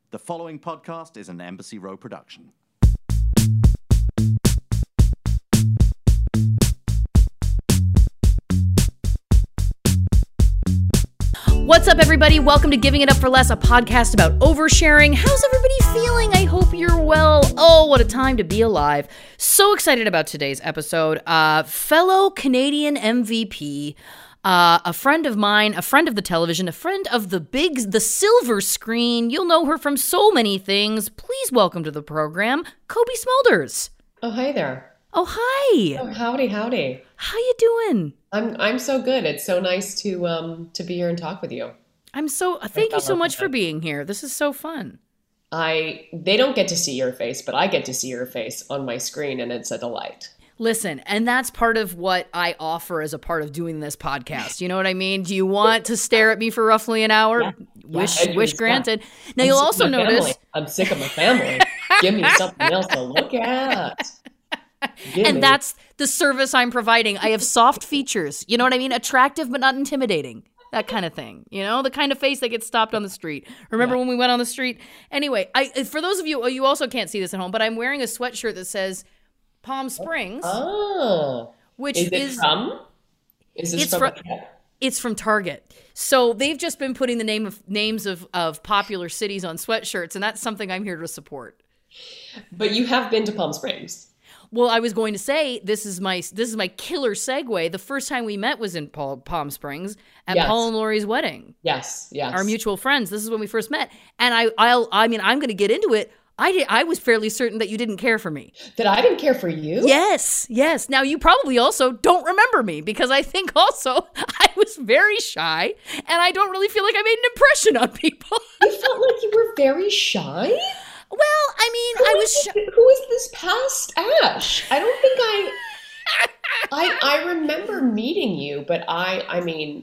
The following podcast is an Embassy Row production. What's up, everybody? Welcome to Giving It Up for Less, a podcast about oversharing. How's everybody feeling? I hope you're well. Oh, what a time to be alive. So excited about today's episode. Fellow Canadian MVP, a friend of mine, a friend of the television, a friend of the silver screen. You'll know her from so many things. Please welcome to the program, Kobe Smulders. Oh, hi there. Oh, hi. Oh, howdy. How you doing? I'm so good. It's so nice to be here and talk with you. Thank you so much for being here. This is so fun. They don't get to see your face, but I get to see your face on my screen, and it's a delight. Listen, and that's part of what I offer as a part of doing this podcast. You know what I mean? Do you want to stare at me for roughly an hour? Yeah. Wish granted. Now, you'll also notice... I'm sick of my family. Give me something else to look at. And that's the service I'm providing. I have soft features. You know what I mean? Attractive but not intimidating. That kind of thing. You know? The kind of face that gets stopped on the street. Remember when we went on the street? Anyway, for those of you, you also can't see this at home, but I'm wearing a sweatshirt that says Palm Springs. Oh. Which is it from? Is this from It's from Target. So they've just been putting the names of popular cities on sweatshirts, and that's something I'm here to support. But you have been to Palm Springs. Well, I was going to say, this is my killer segue. The first time we met was in Palm Springs at Paul and Lori's wedding. Yes. Our mutual friends. This is when we first met. And I'm going to get into it. I was fairly certain that you didn't care for me. That I didn't care for you? Yes. Now, you probably also don't remember me because I think also I was very shy and I don't really feel like I made an impression on people. You felt like you were very shy? Well, I mean, Who is this past Ash? I don't think I remember meeting you, but I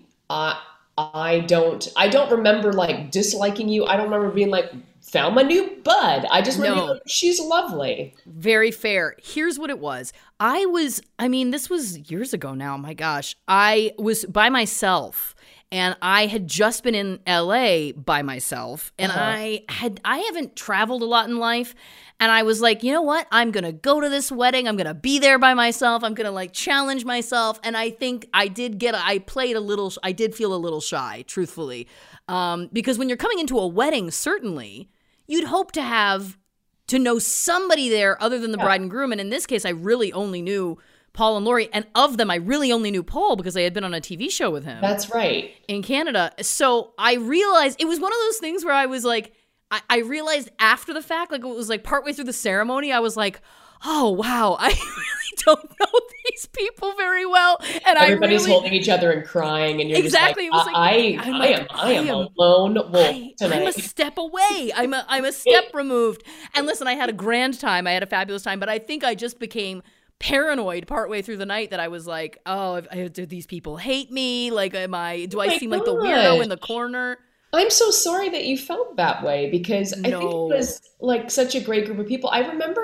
don't remember like disliking you. I don't remember being like, found my new bud. I just remember like, she's lovely. Very fair. Here's what it was. This was years ago now. My gosh. I was by myself. And I had just been in LA by myself, and I haven't traveled a lot in life, and I was like, you know what? I'm going to go to this wedding. I'm going to be there by myself. I'm going to like challenge myself. And I think I did feel a little shy, truthfully. Because when you're coming into a wedding, certainly you'd hope to know somebody there other than the bride and groom. And in this case, I really only knew Paul and Lori, and of them, I really only knew Paul because I had been on a TV show with him. That's right. In Canada. So I realized, it was one of those things where I was like, I realized after the fact, like it was like partway through the ceremony, I was like, oh, wow, I really don't know these people very well. And everybody's holding each other and crying, and you're exactly. Just like, I am a lone wolf tonight. I'm a step away. I'm a step removed. And listen, I had a grand time. I had a fabulous time, but I think I just became paranoid partway through the night that I was like, oh, do these people hate me? Like, do I seem like the weirdo in the corner? I'm so sorry that you felt that way because I think it was like such a great group of people. I remember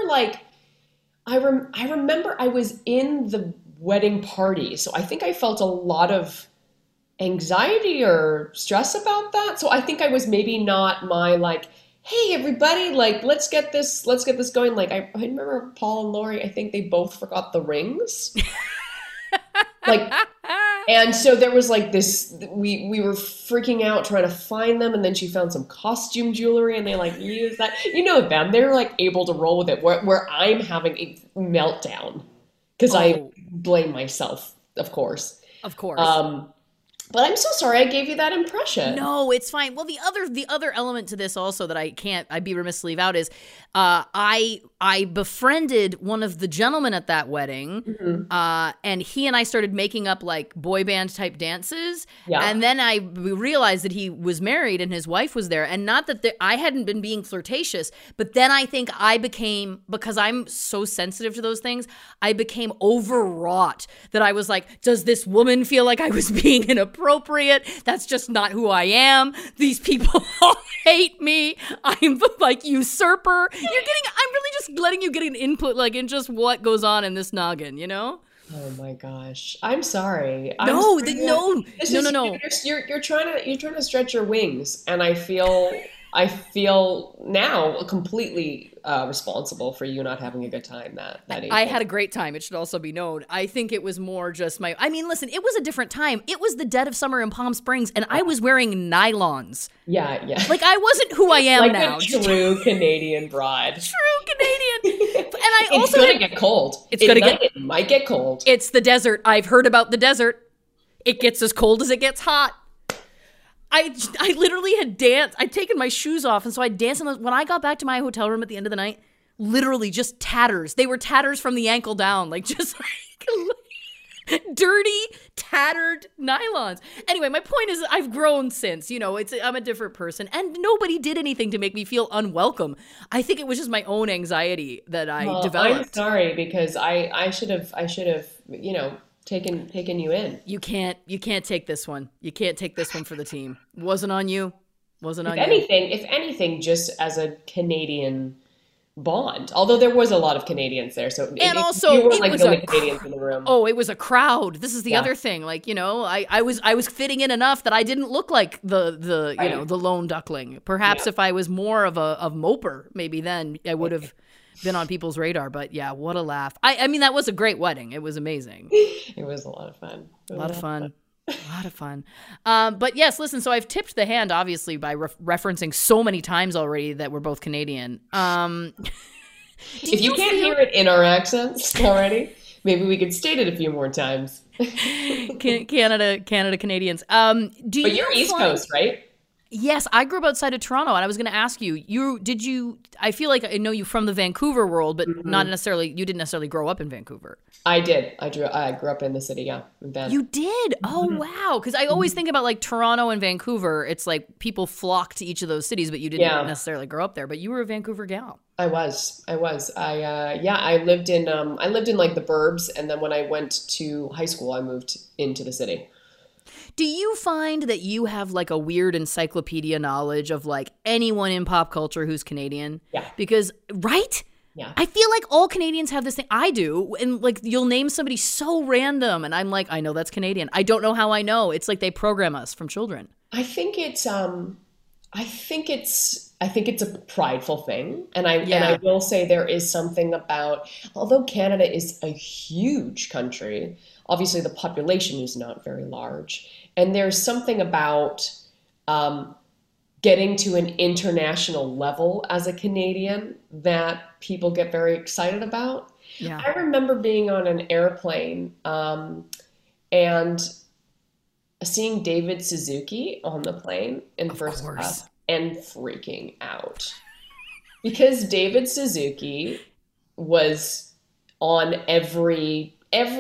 I remember I was in the wedding party. So I think I felt a lot of anxiety or stress about that. So I think I was maybe not my like, hey everybody, like let's get this going. Like I remember Paul and Lori, I think they both forgot the rings. Like, and so there was like this, we were freaking out trying to find them, and then she found some costume jewelry and they like used that. You know them, they're like able to roll with it where I'm having a meltdown because I blame myself, of course. But I'm so sorry I gave you that impression. No, it's fine. Well, the other element to this also that I'd be remiss to leave out is I befriended one of the gentlemen at that wedding, and he and I started making up like boy band type dances. Yeah. And then we realized that he was married and his wife was there. And not that I hadn't been being flirtatious, but then I think I became, because I'm so sensitive to those things, I became overwrought that I was like, does this woman feel like I was being inappropriate? That's just not who I am. These people all hate me. I'm like usurper. I'm really just letting you get an input like in just what goes on in this noggin, you know? Oh my gosh. I'm sorry. No. You're trying to stretch your wings, and I feel I feel now completely responsible for you not having a good time that evening. I had a great time. It should also be known. I think it was more just listen, it was a different time. It was the dead of summer in Palm Springs, and I was wearing nylons. Yeah. Like, I wasn't who I am like now. A true Canadian bride. True Canadian. And I it's also gonna get cold. It might get cold. It's the desert. I've heard about the desert. It gets as cold as it gets hot. I literally had danced. I'd taken my shoes off, and so I danced. When I got back to my hotel room at the end of the night, literally just tatters. They were tatters from the ankle down, like just like dirty, tattered nylons. Anyway, my point is I've grown since. I'm a different person, and nobody did anything to make me feel unwelcome. I think it was just my own anxiety that I developed. I'm sorry, because I should have taken you in. You can't take this one. You can't take this one for the team. Wasn't on you. Wasn't on you. If anything, just as a Canadian bond. Although there was a lot of Canadians there, so you weren't like the only Canadians in the room. Oh, it was a crowd. This is the other thing. Like, I was fitting in enough that I didn't look like the right. The lone duckling. Perhaps if I was more of a moper, maybe then I would have been on people's radar. But yeah, what a laugh. I mean, that was a great wedding. It was amazing. It was a lot of fun. A lot of fun. But yes, listen, so I've tipped the hand, obviously, by referencing so many times already that we're both Canadian. If you can't hear it in our accents already, maybe we could state it a few more times. Canada, Canadians. But you're East Coast, right? Yes, I grew up outside of Toronto, and I was going to ask you, I feel like I know you from the Vancouver world, but not necessarily, you didn't necessarily grow up in Vancouver. I did. I grew up in the city, yeah. In Vancouver. You did? Oh, wow. Because I always think about like Toronto and Vancouver. It's like people flock to each of those cities, but you didn't necessarily grow up there. But you were a Vancouver gal. I was. I lived in like the burbs, and then when I went to high school, I moved into the city. Do you find that you have like a weird encyclopedia knowledge of like anyone in pop culture who's Canadian? Yeah. Because, right? Yeah. I feel like all Canadians have this thing. I do. And like you'll name somebody so random and I'm like, I know that's Canadian. I don't know how I know. It's like they program us from children. I think it's a prideful thing. And I will say there is something about, although Canada is a huge country, obviously the population is not very large. And there's something about getting to an international level as a Canadian that people get very excited about. Yeah. I remember being on an airplane and seeing David Suzuki on the plane in first class and freaking out. Because David Suzuki was on every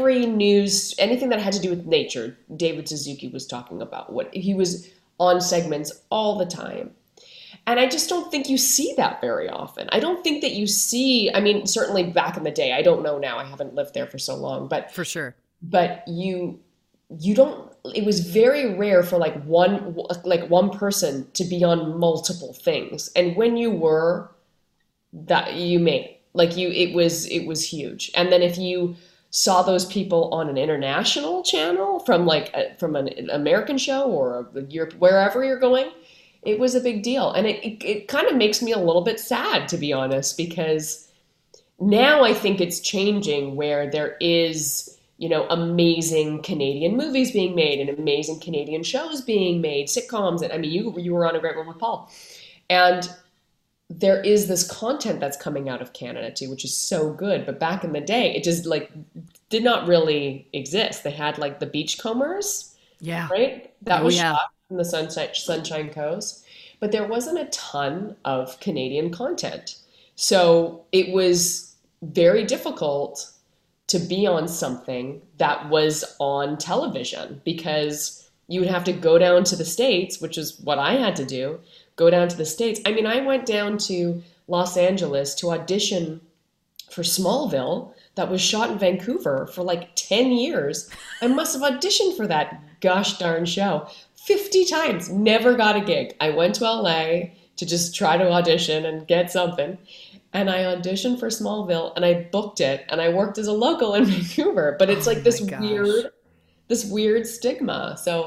news, anything that had to do with nature, David Suzuki was talking about. He was on segments all the time. And I just don't think you see that very often. I don't think that you see, I mean, certainly back in the day, I don't know now, I haven't lived there for so long, but for sure. But you don't, it was very rare for like one person to be on multiple things. And when you were, that you made, like it was huge. And then if you saw those people on an international channel from an American show or wherever you're going, it was a big deal. And it kind of makes me a little bit sad, to be honest, because now I think it's changing where there is, amazing Canadian movies being made and amazing Canadian shows being made, sitcoms. And I mean, you were on A Great One with Paul. And there is this content that's coming out of Canada too, which is so good. But back in the day, it just did not really exist. They had like the Beachcombers, right? That was shot in the Sunshine Coast, but there wasn't a ton of Canadian content. So it was very difficult to be on something that was on television because you would have to go down to the States, which is what I had to do. Go down to the States. I mean, I went down to Los Angeles to audition for Smallville that was shot in Vancouver for like 10 years. I must have auditioned for that gosh darn show 50 times. Never got a gig. I went to LA to just try to audition and get something. And I auditioned for Smallville and I booked it and I worked as a local in Vancouver. But it's like this weird stigma. So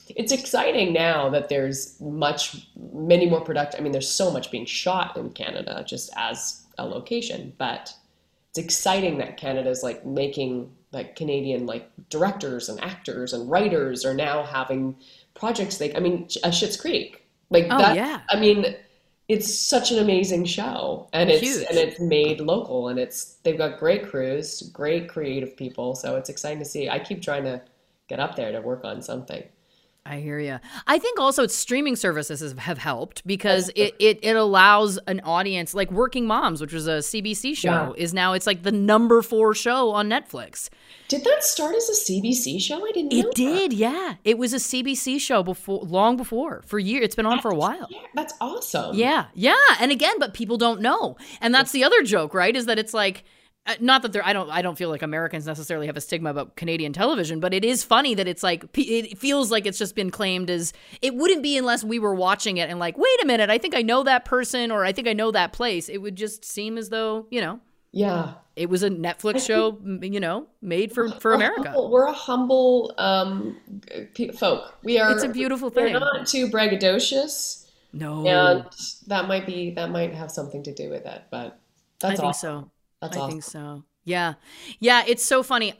it's exciting now that there's many more I mean, there's so much being shot in Canada just as a location, but it's exciting that Canada's like making like Canadian like directors and actors and writers are now having projects I mean, Schitt's Creek. Like that, yeah. I mean, it's such an amazing show, and it's made local, and they've got great crews, great creative people, so it's exciting to see. I keep trying to get up there to work on something. I hear you. I think also it's streaming services have helped because it allows an audience like Working Moms, which was a CBC show, is now it's like the number 4 show on Netflix. Did that start as a CBC show? I didn't know It did, yeah. It was a CBC show long before, for years. It's been on for a while. Yeah, that's awesome. Yeah. And again, but people don't know. And that's the other joke, right? Is that it's like, not that I don't feel like Americans necessarily have a stigma about Canadian television, but it is funny that it's like, it feels like it's just been claimed as, it wouldn't be unless we were watching it and like, wait a minute, I think I know that person, or I think I know that place. It would just seem as though, yeah, it was a Netflix show, made for America. We're a humble folk. It's a beautiful thing. We're not too braggadocious. No. And that might have something to do with it, but that's I think awesome. so. That's I awesome. think so. Yeah. Yeah. It's so funny.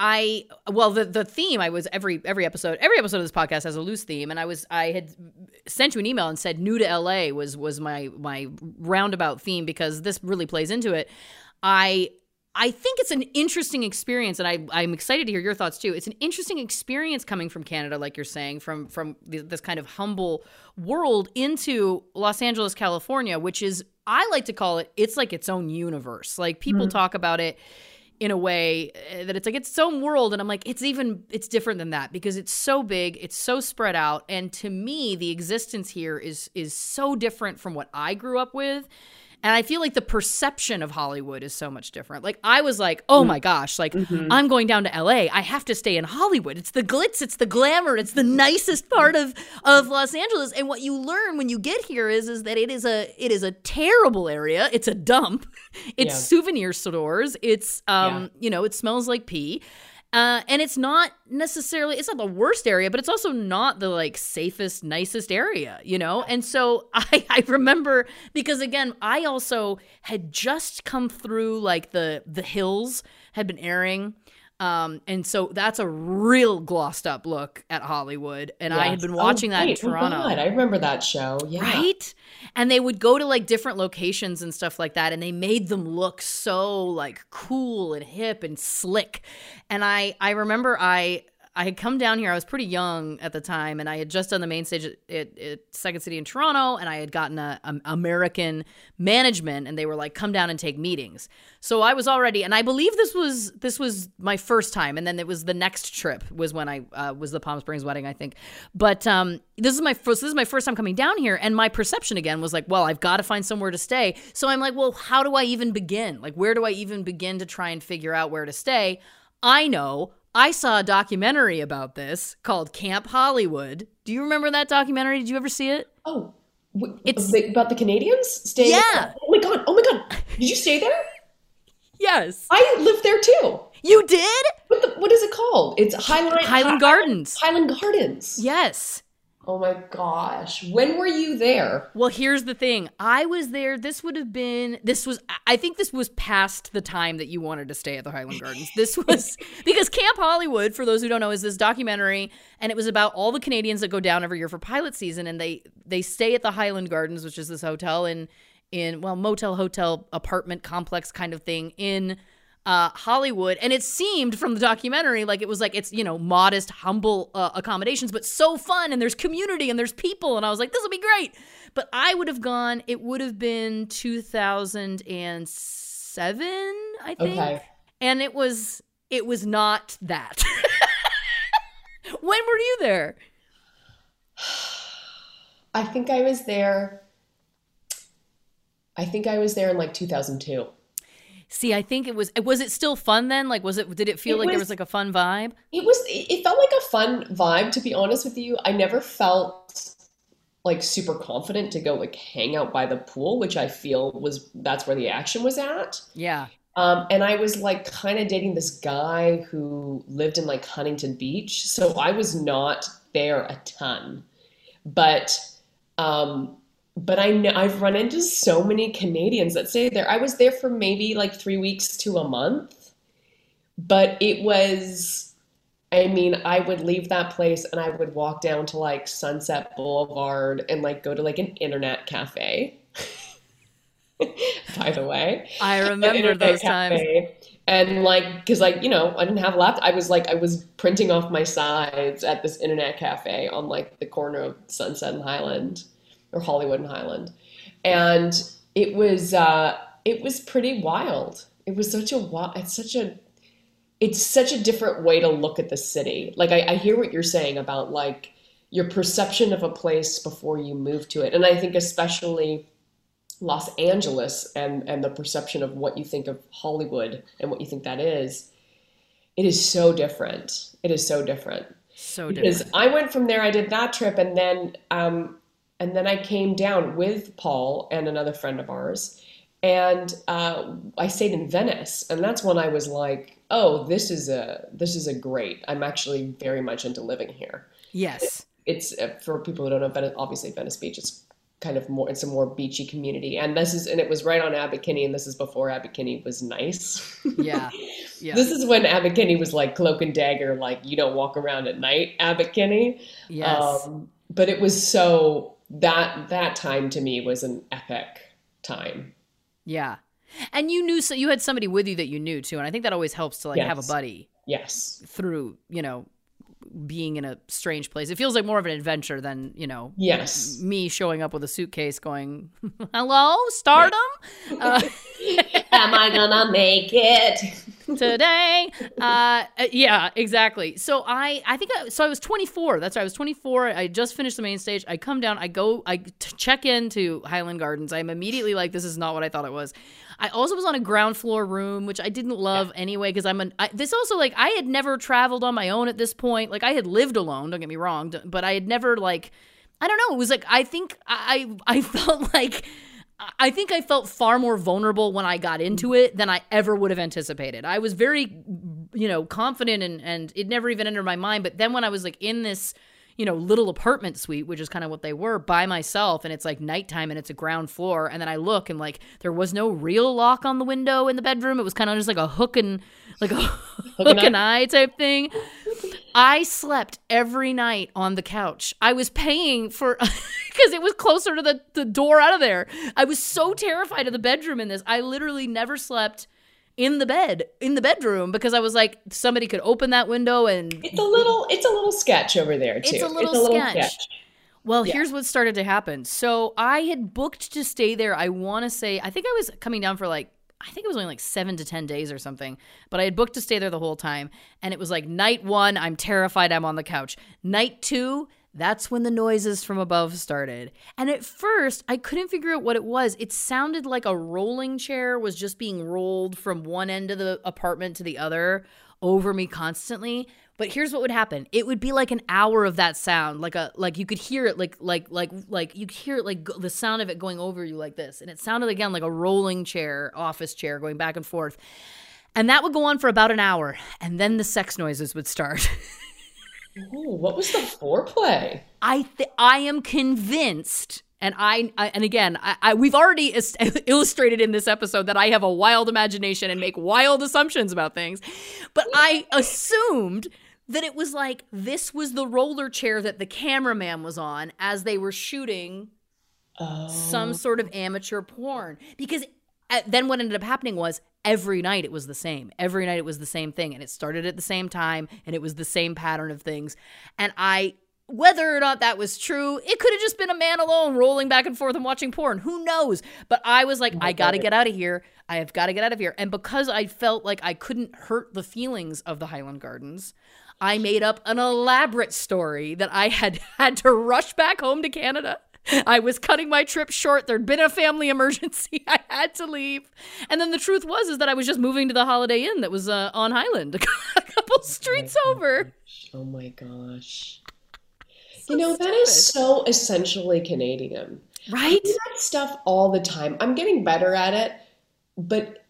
The theme every episode of this podcast has a loose theme. And I had sent you an email and said new to LA was my roundabout theme because this really plays into it. I think it's an interesting experience, and I'm excited to hear your thoughts too. It's an interesting experience coming from Canada, like you're saying, from this kind of humble world into Los Angeles, California, which is, I like to call it's like its own universe. Like people talk about it in a way that it's like its own world, and I'm like, it's different than that because it's so big, it's so spread out, and to me, the existence here is so different from what I grew up with. And I feel like the perception of Hollywood is so much different. Like I was like, oh my gosh, like I'm going down to LA. I have to stay in Hollywood. It's the glitz, it's the glamour, it's the nicest part of Los Angeles. And what you learn when you get here is that it is a terrible area. It's a dump. It's souvenir stores. It's it smells like pee. And it's not the worst area, but it's also not the like safest, nicest area, And so I remember, because again, I also had just come through like the Hills had been airing. And so that's a real glossed up look at Hollywood. And I had been watching that in Toronto. Oh God, I remember that show. Yeah. Right? And they would go to like different locations and stuff like that. And they made them look so like cool and hip and slick. And I remember I had come down here. I was pretty young at the time, and I had just done the main stage at Second City in Toronto, and I had gotten a American management, and they were like, "Come down and take meetings." So I was already, and I believe this was my first time, and then it was the next trip was when I was the Palm Springs wedding, I think. But this is my first time coming down here, and my perception again was like, well, I've got to find somewhere to stay. So I'm like, well, how do I even begin? Like, where do I even begin to try and figure out where to stay? I know. I saw a documentary about this called Camp Hollywood. Do you remember that documentary? Did you ever see it? Oh, it's about the Canadians staying. Yeah. Oh my god! Did you stay there? Yes. I lived there too. You did? What is it called? It's Highland Gardens. Highland Gardens. Yes. Oh my gosh. When were you there? Well, here's the thing. I was there. I think this was past the time that you wanted to stay at the Highland Gardens. This was because Camp Hollywood, for those who don't know, is this documentary, and it was about all the Canadians that go down every year for pilot season, and they stay at the Highland Gardens, which is this hotel in motel, hotel, apartment complex kind of thing in Hollywood. And it seemed from the documentary like it was like it's modest, humble accommodations, but so fun, and there's community and there's people, and I was like, this will be great. But I would have gone, it would have been 2007, I think. Okay. And it was not that. When were you there? I think I was there in like 2002. See, I think was it still fun then? Like, did it feel like there was like a fun vibe? It felt like a fun vibe, to be honest with you. I never felt like super confident to go like hang out by the pool, which I feel that's where the action was at. Yeah. And I was like kind of dating this guy who lived in like Huntington Beach. So I was not there a ton. But um, but I know I've run into so many Canadians that say there. I was there for maybe like 3 weeks to a month, but it was, I mean, I would leave that place and I would walk down to like Sunset Boulevard and like go to like an internet cafe, by the way, I an remember internet those times. cafe. And like, because like, I didn't have a laptop. I was printing off my sides at this internet cafe on like the corner of Sunset and Highland or Hollywood and Highland. And it was pretty wild. It was such a wild, it's such a different way to look at the city. Like I hear what you're saying about like your perception of a place before you move to it. And I think especially Los Angeles and the perception of what you think of Hollywood and what you think that is, it is so different. It is so different. So Because different. I went from there, I did that trip, and then I came down with Paul and another friend of ours, and I stayed in Venice, and that's when I was like, oh, this is a great. I'm actually very much into living here. Yes. It's for people who don't know, Venice, obviously Venice Beach is kind of more, it's a more beachy community, and it was right on Abbot Kinney, and this is before Abbot Kinney was nice. Yeah. Yeah. This is when Abbot Kinney was like cloak and dagger, like you don't walk around at night, Abbot Kinney. Yes. But it was so that time to me was an epic time. Yeah. And you knew, so you had somebody with you that you knew too. And I think that always helps to like have a Yes, buddy yes, through, being in a strange place. It feels like more of an adventure than, yes. me showing up with a suitcase going, hello, stardom? Uh, Am I gonna make it? today. Yeah, exactly. So I was 24. That's right. I was 24. I just finished the main stage. I come down, check into Highland Gardens. I'm immediately like, this is not what I thought it was. I also was on a ground floor room, which I didn't love anyway, because this also, like, I had never traveled on my own at this point. Like, I had lived alone, don't get me wrong, but I had never, like, I don't know. It was like, I think I felt like, I think I felt far more vulnerable when I got into it than I ever would have anticipated. I was very, confident and it never even entered my mind. But then when I was like in this, little apartment suite, which is kind of what they were, by myself, and it's like nighttime and it's a ground floor, and then I look and like there was no real lock on the window in the bedroom. It was kind of just like a hook and like a hook and eye type thing. I slept every night on the couch. I was paying for because it was closer to the door out of there. I was so terrified of the bedroom in this. I literally never slept in the bedroom, because I was like, somebody could open that window and It's a little sketch over there too. it's a little sketch. Well, here's what started to happen. So I had booked to stay there. I want to say, I think I was coming down for like, I think it was only like 7 to 10 days or something, but I had booked to stay there the whole time. And it was like night 1, I'm terrified, I'm on the couch. Night 2, that's when the noises from above started. And at first, I couldn't figure out what it was. It sounded like a rolling chair was just being rolled from one end of the apartment to the other over me constantly. But here's what would happen. It would be like an hour of that sound, like you could hear it like you could hear it like the sound of it going over you like this. And it sounded again like a rolling chair, office chair going back and forth. And that would go on for about an hour, and then the sex noises would start. Ooh, what was the foreplay? I am convinced, and we've already illustrated in this episode that I have a wild imagination and make wild assumptions about things, but I assumed that it was like this was the roller chair that the cameraman was on as they were shooting some sort of amateur porn. Because then what ended up happening was every night it was the same. Every night it was the same thing. And it started at the same time, and it was the same pattern of things. And whether or not that was true, it could have just been a man alone rolling back and forth and watching porn. Who knows? But I was like, I got to get out of here. I have got to get out of here. And because I felt like I couldn't hurt the feelings of the Highland Gardens, I made up an elaborate story that I had to rush back home to Canada. I was cutting my trip short. There'd been a family emergency. I had to leave. And then the truth is that I was just moving to the Holiday Inn that was on Highland, a couple streets over. Oh my gosh. So that is so essentially Canadian. Right? I do that stuff all the time. I'm getting better at it, but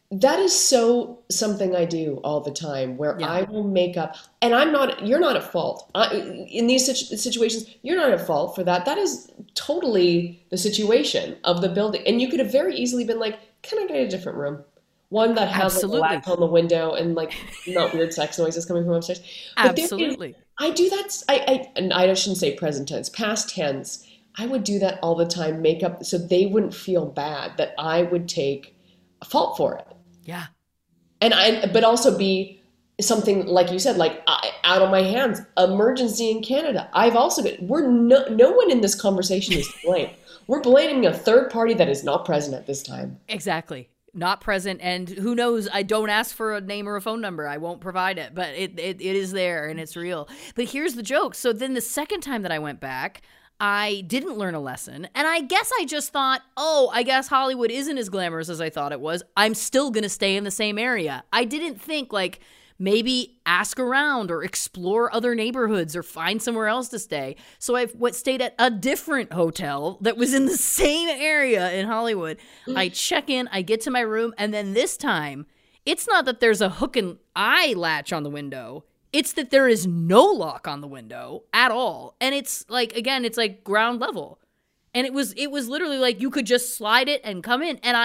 That is so something I do all the time where Yeah. I will make up, and you're not at fault. In these situations, you're not at fault for that. That is totally the situation of the building. And you could have very easily been like, can I get a different room? One that has like a Absolutely. latch on the window and like not weird sex noises coming from upstairs. But Absolutely. I do that. And I shouldn't say present tense, past tense. I would do that all the time, make up so they wouldn't feel bad that I would take a fault for it. Yeah. But also be something like you said, like out of my hands, emergency in Canada. I've also been, no one in this conversation is to blame. We're blaming a third party that is not present at this time. Exactly. Not present. And who knows? I don't ask for a name or a phone number. I won't provide it, but it is there and it's real. But here's the joke. So then the second time that I went back, I didn't learn a lesson. And I guess I just thought, oh, I guess Hollywood isn't as glamorous as I thought it was. I'm still going to stay in the same area. I didn't think like maybe ask around or explore other neighborhoods or find somewhere else to stay. So I stayed at a different hotel that was in the same area in Hollywood. I check in, I get to my room, and then this time, it's not that there's a hook and eye latch on the window. It's that there is no lock on the window at all. And it's like, again, it's like ground level. And it was literally like you could just slide it and come in. And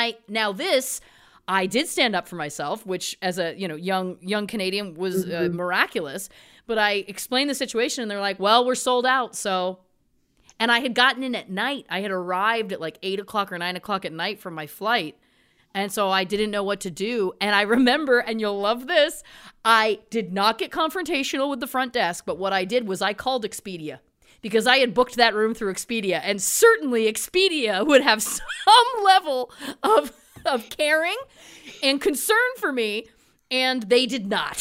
I did stand up for myself, which as a, young Canadian was miraculous. But I explained the situation and they're like, well, we're sold out. So, and I had gotten in at night. I had arrived at like 8 o'clock or 9 o'clock at night from my flight. And so I didn't know what to do. And I remember, and you'll love this, I did not get confrontational with the front desk, but what I did was I called Expedia because I had booked that room through Expedia. And certainly Expedia would have some level of caring and concern for me. And they did not.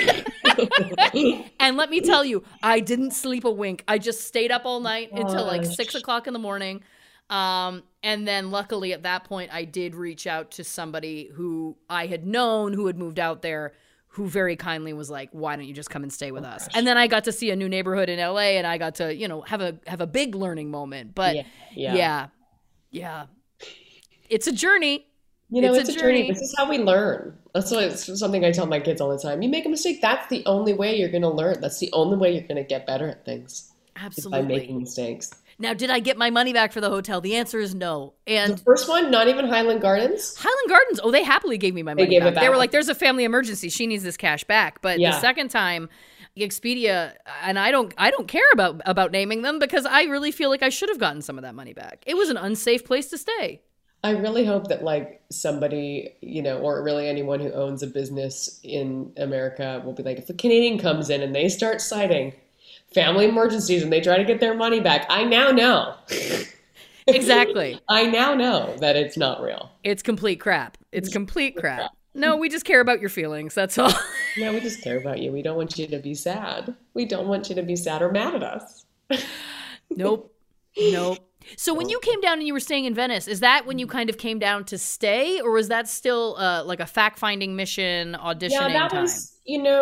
And let me tell you, I didn't sleep a wink. I just stayed up all night until like 6 o'clock in the morning. And then luckily at that point, I did reach out to somebody who I had known who had moved out there, who very kindly was like, why don't you just come and stay with us? And then I got to see a new neighborhood in LA and I got to, have a big learning moment. But yeah. It's a journey. It's a journey. This is how we learn. It's something I tell my kids all the time. You make a mistake. That's the only way you're going to learn. That's the only way you're going to get better at things. Absolutely. By making mistakes. Now, did I get my money back for the hotel? The answer is no. And the first one, not even Highland Gardens? Highland Gardens, they happily gave me my money back. They were like, there's a family emergency. She needs this cash back. But the second time, Expedia, and I don't care about naming them because I really feel like I should have gotten some of that money back. It was an unsafe place to stay. I really hope that like somebody, or really anyone who owns a business in America will be like, if the Canadian comes in and they start citing family emergencies and they try to get their money back, I now know. Exactly. I now know that it's not real. It's complete crap. It's complete crap. No, we just care about your feelings. That's all. No, we just care about you. We don't want you to be sad. We don't want you to be sad or mad at us. Nope. So when you came down and you were staying in Venice, is that when you kind of came down to stay, or was that still like a fact-finding mission, auditioning time? Yeah, that was,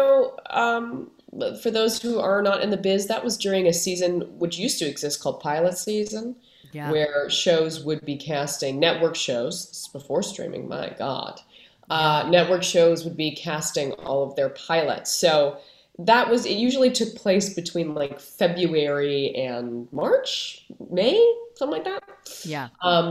for those who are not in the biz, that was during a season which used to exist called pilot season, where shows would be casting, network shows, this is before streaming, my God, network shows would be casting all of their pilots. So it usually took place between like February and March, May, something like that. Yeah.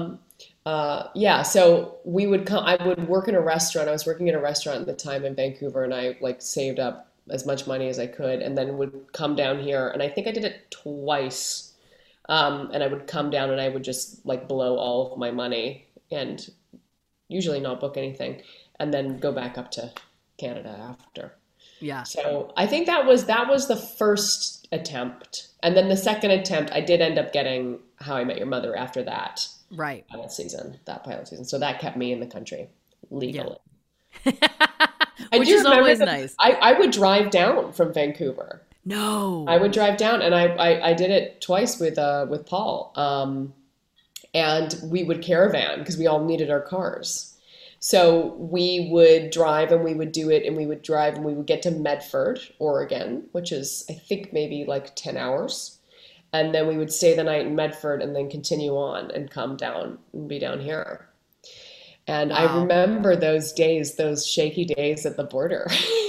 So we would come, I would work in a restaurant. I was working in a restaurant at the time in Vancouver, and I like saved up as much money as I could and then would come down here. And I think I did it twice. And I would come down and I would just like blow all of my money and usually not book anything and then go back up to Canada after. Yeah. So I think that was the first attempt. And then the second attempt, I did end up getting How I Met Your Mother after that. Right. Pilot season. So that kept me in the country legally. Yeah. Which is always nice. I would drive down from Vancouver. No. I would drive down, and I did it twice with Paul. And we would caravan because we all needed our cars. So we would drive and we would do it, and we would drive and we would get to Medford, Oregon, which is, I think, maybe like 10 hours. And then we would stay the night in Medford and then continue on and come down and be down here. And Wow. I remember those days, those shaky days at the border.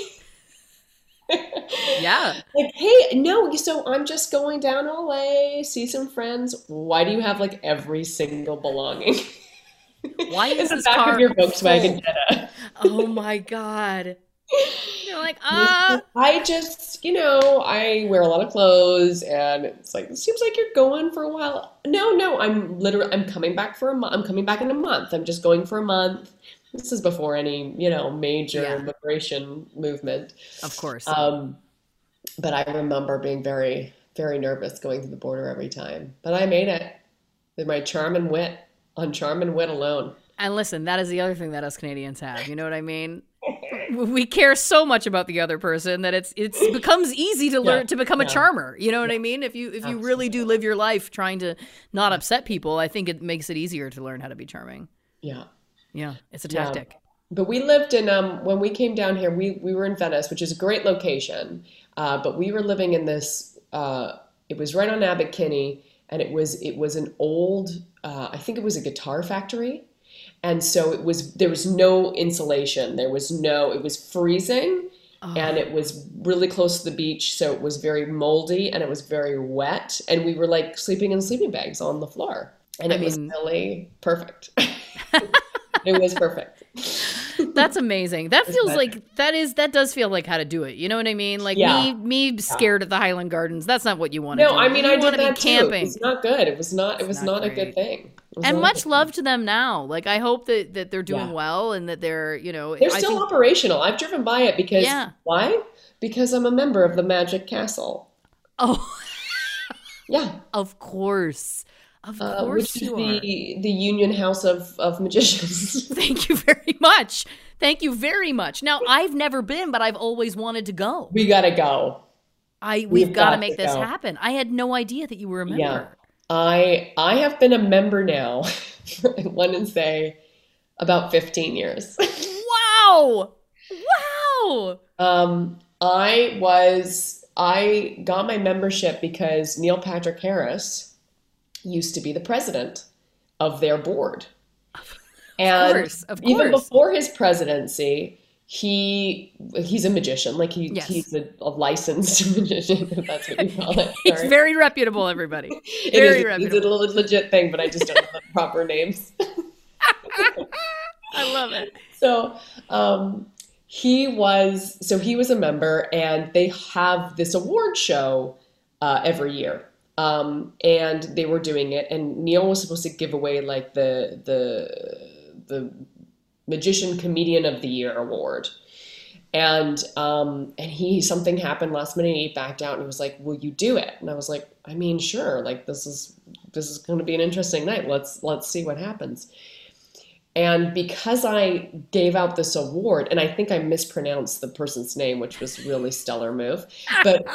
Yeah. Like, hey, no, so I'm just going down LA, see some friends. Why do you have like every single belonging Why in is the this back car of your Volkswagen full? Jetta? Oh my God. You're like, I just, I wear a lot of clothes, and it's like, it seems like you're going for a while. No, I'm coming back for a month. I'm coming back in a month. I'm just going for a month. This is before any, major Yeah. immigration movement. Of course. But I remember being very, very nervous going through the border every time. But I made it with my charm and wit, on charm and wit alone. And listen, that is the other thing that us Canadians have. You know what I mean? We care so much about the other person that it's becomes easy to learn to become a charmer. You know what I mean? If you really do live your life trying to not upset people, I think it makes it easier to learn how to be charming. Yeah. Yeah, it's a tactic. Yeah. But we lived in when we came down here, we were in Venice, which is a great location. But we were living in this. It was right on Abbot Kinney, and it was an old. I think it was a guitar factory. And so there was no insulation. It was freezing, and it was really close to the beach. So it was very moldy, and it was very wet. And we were like sleeping in sleeping bags on the floor. And it was really perfect. It was perfect. That's amazing. That feels like that does feel like how to do it. You know what I mean? Like me scared at the Highland Gardens. That's not what you want to do. No, I mean, I did that camping. Too. It's not good. It was not a good thing. And much love to them now. Like, I hope that they're doing well, and that they're, they're still operational. I've driven by it because why? Because I'm a member of the Magic Castle. Oh, yeah, of course. Of course, which is the Union House of Magicians. Thank you very much. Thank you very much. Now, I've never been, but I've always wanted to go. We gotta go. We've got to make this happen. I had no idea that you were a member. Yeah, I have been a member now. I want to say about 15 years. Wow! Wow! I got my membership because Neil Patrick Harris used to be the president of their board. And of course. Even before his presidency, he's a magician. Like he's a licensed magician, if that's what you call it. It's very reputable, everybody. Very reputable. It's a legit thing, but I just don't know the proper names. I love it. So he was a member, and they have this award show every year. And they were doing it, and Neil was supposed to give away like the Magician Comedian of the Year award. And something happened last minute, and he backed out, and he was like, "Will you do it?" And I was like, "I mean, sure. Like, this is going to be an interesting night. Let's see what happens." And because I gave out this award, and I think I mispronounced the person's name, which was a really stellar move, but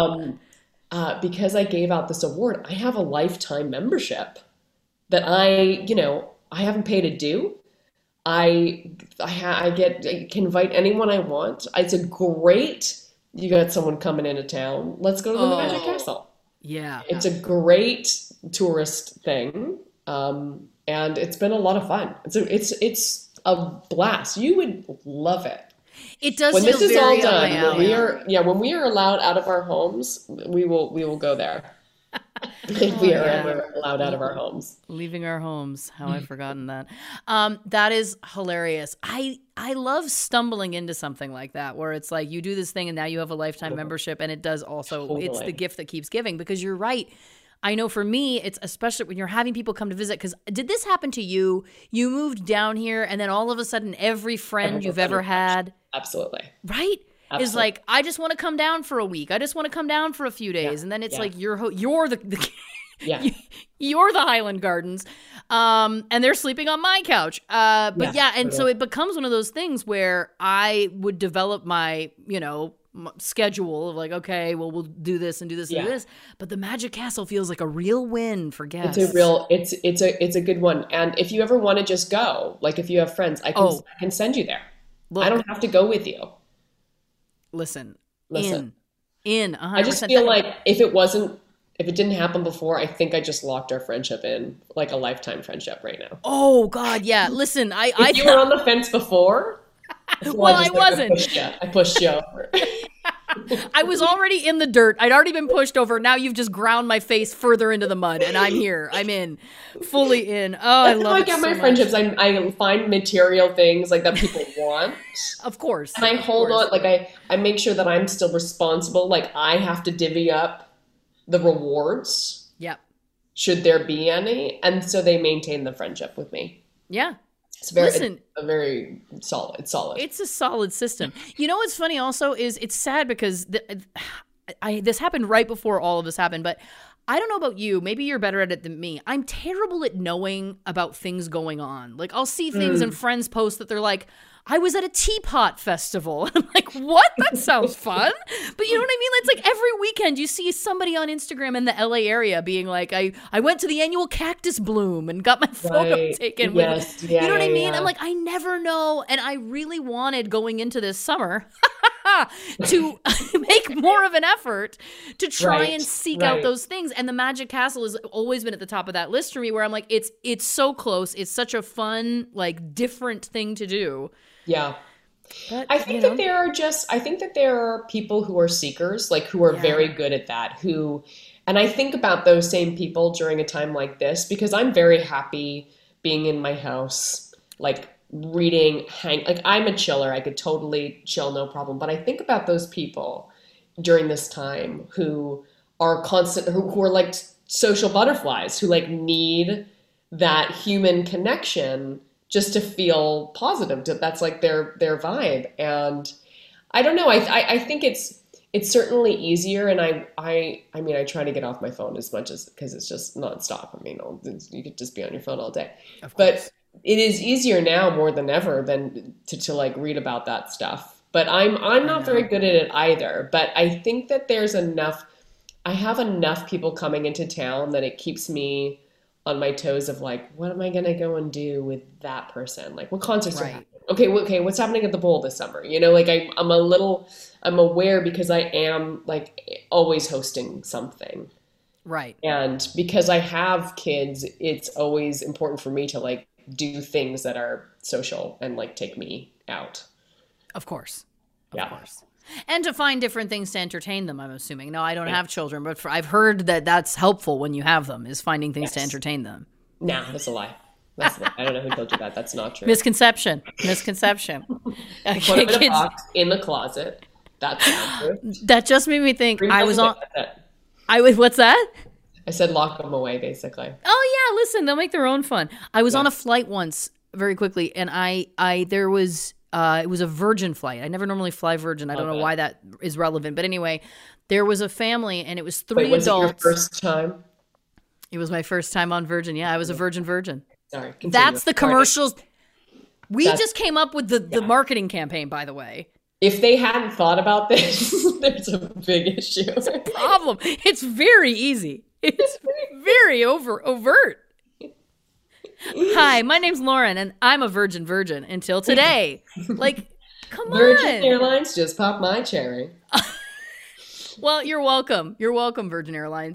because I gave out this award, I have a lifetime membership that I haven't paid a due. I can invite anyone I want. It's a great. You got someone coming into town. Let's go to the Magic Castle. Yeah, it's a great tourist thing, and it's been a lot of fun. It's a blast. You would love it. It does. When feel this is very all done, when we are allowed out of our homes, we will go there. If we are ever allowed out of our homes. Leaving our homes. How I've forgotten that. That is hilarious. I love stumbling into something like that, where it's like you do this thing and now you have a lifetime membership, and it does also, it's the gift that keeps giving, because you're right. I know for me, it's especially when you're having people come to visit, because did this happen to you? You moved down here, and then all of a sudden every friend you've ever had. Absolutely. Right? Absolutely. Is like, I just want to come down for a week. I just want to come down for a few days. And then it's like, you're the you're the Highland Gardens. And they're sleeping on my couch. So it becomes one of those things where I would develop my, schedule of like, okay, well, we'll do this and do this and do this. But the Magic Castle feels like a real win for guests. It's a good one. And if you ever want to just go, like if you have friends, I can send you there. Look, I don't have to go with you. Listen. 100%. I just feel like if it wasn't if it didn't happen before, I think I just locked our friendship in like a lifetime friendship right now. Oh God, yeah. Listen, if you were on the fence before, well, I wasn't. I pushed you over. I was already in the dirt. I'd already been pushed over. Now you've just ground my face further into the mud, and I'm here. I'm in, fully in. Oh, I love it so much. I get my friendships. I find material things like that people want. Of course. And I hold on. Like I make sure that I'm still responsible. Like I have to divvy up the rewards. Yep. Should there be any, and so they maintain the friendship with me. Yeah. It's very solid. It's solid. It's a solid system. You know what's funny also is it's sad because this happened right before all of this happened, but I don't know about you. Maybe you're better at it than me. I'm terrible at knowing about things going on. Like I'll see things and friends post that they're like, I was at a teapot festival. I'm like, what? That sounds fun. But you know what I mean? It's like every weekend you see somebody on Instagram in the LA area being like, I went to the annual cactus bloom and got my photo taken. Yes. You know what I mean? I'm like, I never know. And I really wanted going into this summer to make more of an effort to try and seek out those things. And the Magic Castle has always been at the top of that list for me where I'm like, it's so close. It's such a fun, like different thing to do. Yeah. But, I think that there are people who are seekers, like who are very good at that, and I think about those same people during a time like this, because I'm very happy being in my house, like reading, like I'm a chiller. I could totally chill, no problem. But I think about those people during this time who are who are like social butterflies, who like need that human connection just to feel positive. That's like their vibe. And I don't know. I think it's certainly easier. And I mean, I try to get off my phone as much as, because it's just nonstop. I mean, you could just be on your phone all day. But it is easier now more than ever than to like read about that stuff. But I'm not very good at it either. But I think that I have enough people coming into town that it keeps me on my toes of like, what am I going to go and do with that person? Like what concerts are happening? Okay. What's happening at the Bowl this summer? You know, like I'm aware because I am like always hosting something. Right. And because I have kids, it's always important for me to like do things that are social and like take me out. Of course. Of course. And to find different things to entertain them, I'm assuming. No, I don't have children, but I've heard that that's helpful when you have them, is finding things to entertain them. No, that's a lie. I don't know who told you that. That's not true. Misconception. Put it in a box in the closet. That's not true. That just made me think what's that? I said lock them away, basically. Oh yeah, listen, they'll make their own fun. I was on a flight once, very quickly, and it was a Virgin flight. I never normally fly Virgin. I don't know why that is relevant. But anyway, there was a family, and it was three adults. Was it your first time? It was my first time on Virgin. Yeah, I was a Virgin. Sorry. Continue. That's the commercials. We just came up with the marketing campaign, by the way. If they hadn't thought about this, there's a big issue. It's a problem. It's very easy. It's very overt. Hi, my name's Lauren, and I'm a virgin until today. Like, come on. Virgin Airlines just popped my cherry. Well, you're welcome. You're welcome, Virgin Airlines.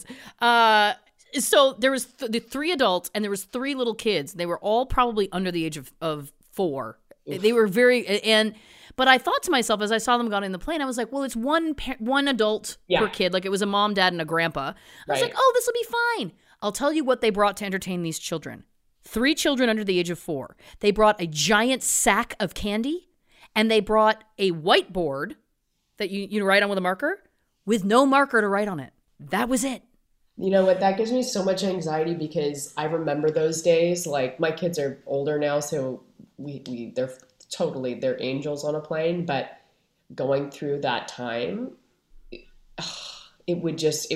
So there was the three adults, and there was three little kids. They were all probably under the age of 4. Oof. They were but I thought to myself as I saw them got in the plane, I was like, well, it's one adult per kid. Like it was a mom, dad, and a grandpa. I was like, oh, this will be fine. I'll tell you what they brought to entertain these children. 3 children under the age of 4. They brought a giant sack of candy, and they brought a whiteboard that you write on with a marker with no marker to write on it. That was it. You know what? That gives me so much anxiety because I remember those days. Like my kids are older now, so they're angels on a plane. But going through that time, it would just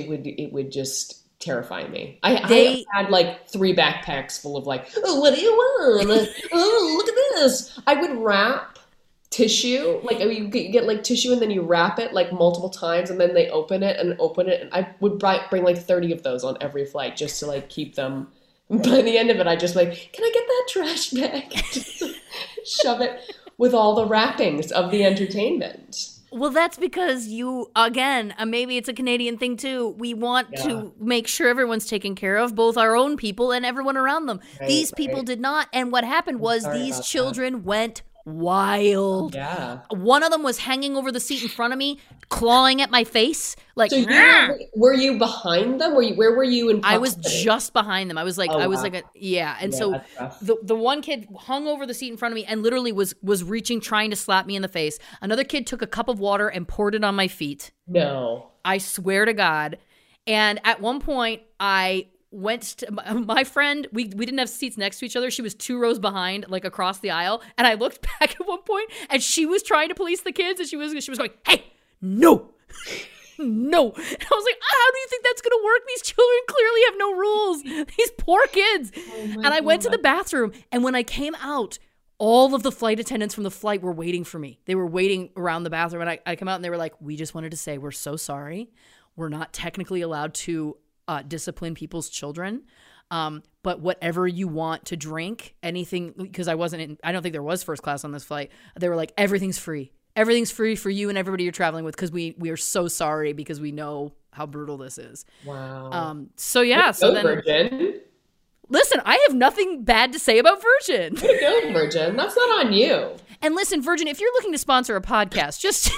terrify me. I had like 3 backpacks full of like, oh, what do you want? Oh, look at this. I would wrap tissue, like you get like tissue and then you wrap it like multiple times and then they open it. And I would bring like 30 of those on every flight just to like keep them. By the end of it, I just like, can I get that trash bag? Just shove it with all the wrappings of the entertainment. Well, that's because you, again, maybe it's a Canadian thing too. We want to make sure everyone's taken care of, both our own people and everyone around them. These people did not. And what happened was these children went wild. Yeah. One of them was hanging over the seat in front of me, clawing at my face. Like, so were you behind them? Where were you in proximity? I was just behind them. I was like, And so the one kid hung over the seat in front of me and literally was reaching, trying to slap me in the face. Another kid took a cup of water and poured it on my feet. No. I swear to God. And at one point, I went to my friend, we didn't have seats next to each other. She was 2 rows behind, like across the aisle. And I looked back at one point and she was trying to police the kids and she was going, hey, no. No. And I was like, how do you think that's going to work? These children clearly have no rules. These poor kids. And I went to the bathroom. And when I came out, all of the flight attendants from the flight were waiting for me. They were waiting around the bathroom. And I come out and they were like, we just wanted to say, we're so sorry. We're not technically allowed to discipline people's children. But whatever you want to drink, anything, because I don't think there was first class on this flight. They were like, everything's free. Everything's free for you and everybody you're traveling with because we are so sorry because we know how brutal this is. Wow. So yeah. So then, Virgin. Listen, I have nothing bad to say about Virgin. Way to go, Virgin. That's not on you. And listen, Virgin, if you're looking to sponsor a podcast, just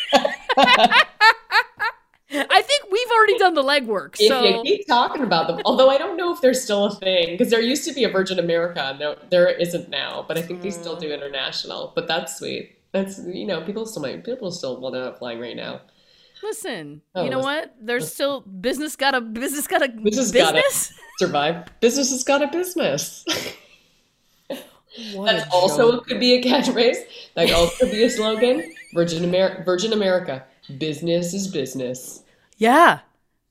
I think we've already done the legwork. So if you keep talking about them, although I don't know if they're still a thing, because there used to be a Virgin America. No, there isn't now, but I think they still do international. But that's sweet. That's, people still want to flying right now. Listen, you know what? There's still business got a business. Gotta survive. Business has got a business. That also could be a catchphrase. That also could be a slogan. Virgin America. Business is business. Yeah.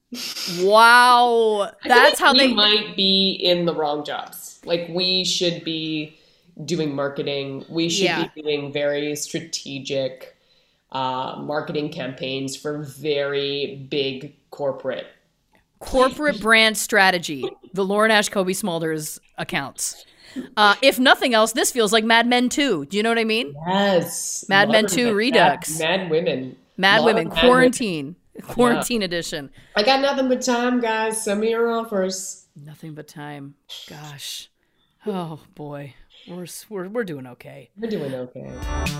Wow. That's how they might be in the wrong jobs. Like, we should be doing marketing. We should be doing very strategic marketing campaigns for very big corporate brand strategy. The Lauren Ash Kobe Smulders accounts. If nothing else, this feels like Mad Men 2. Do you know what I mean? Yes. Mad Men 2 Redux. Mad Women. Quarantine. Quarantine edition. I got nothing but time, guys. Send me your offers. Nothing but time. Gosh. Oh boy. We're doing okay. We're doing okay.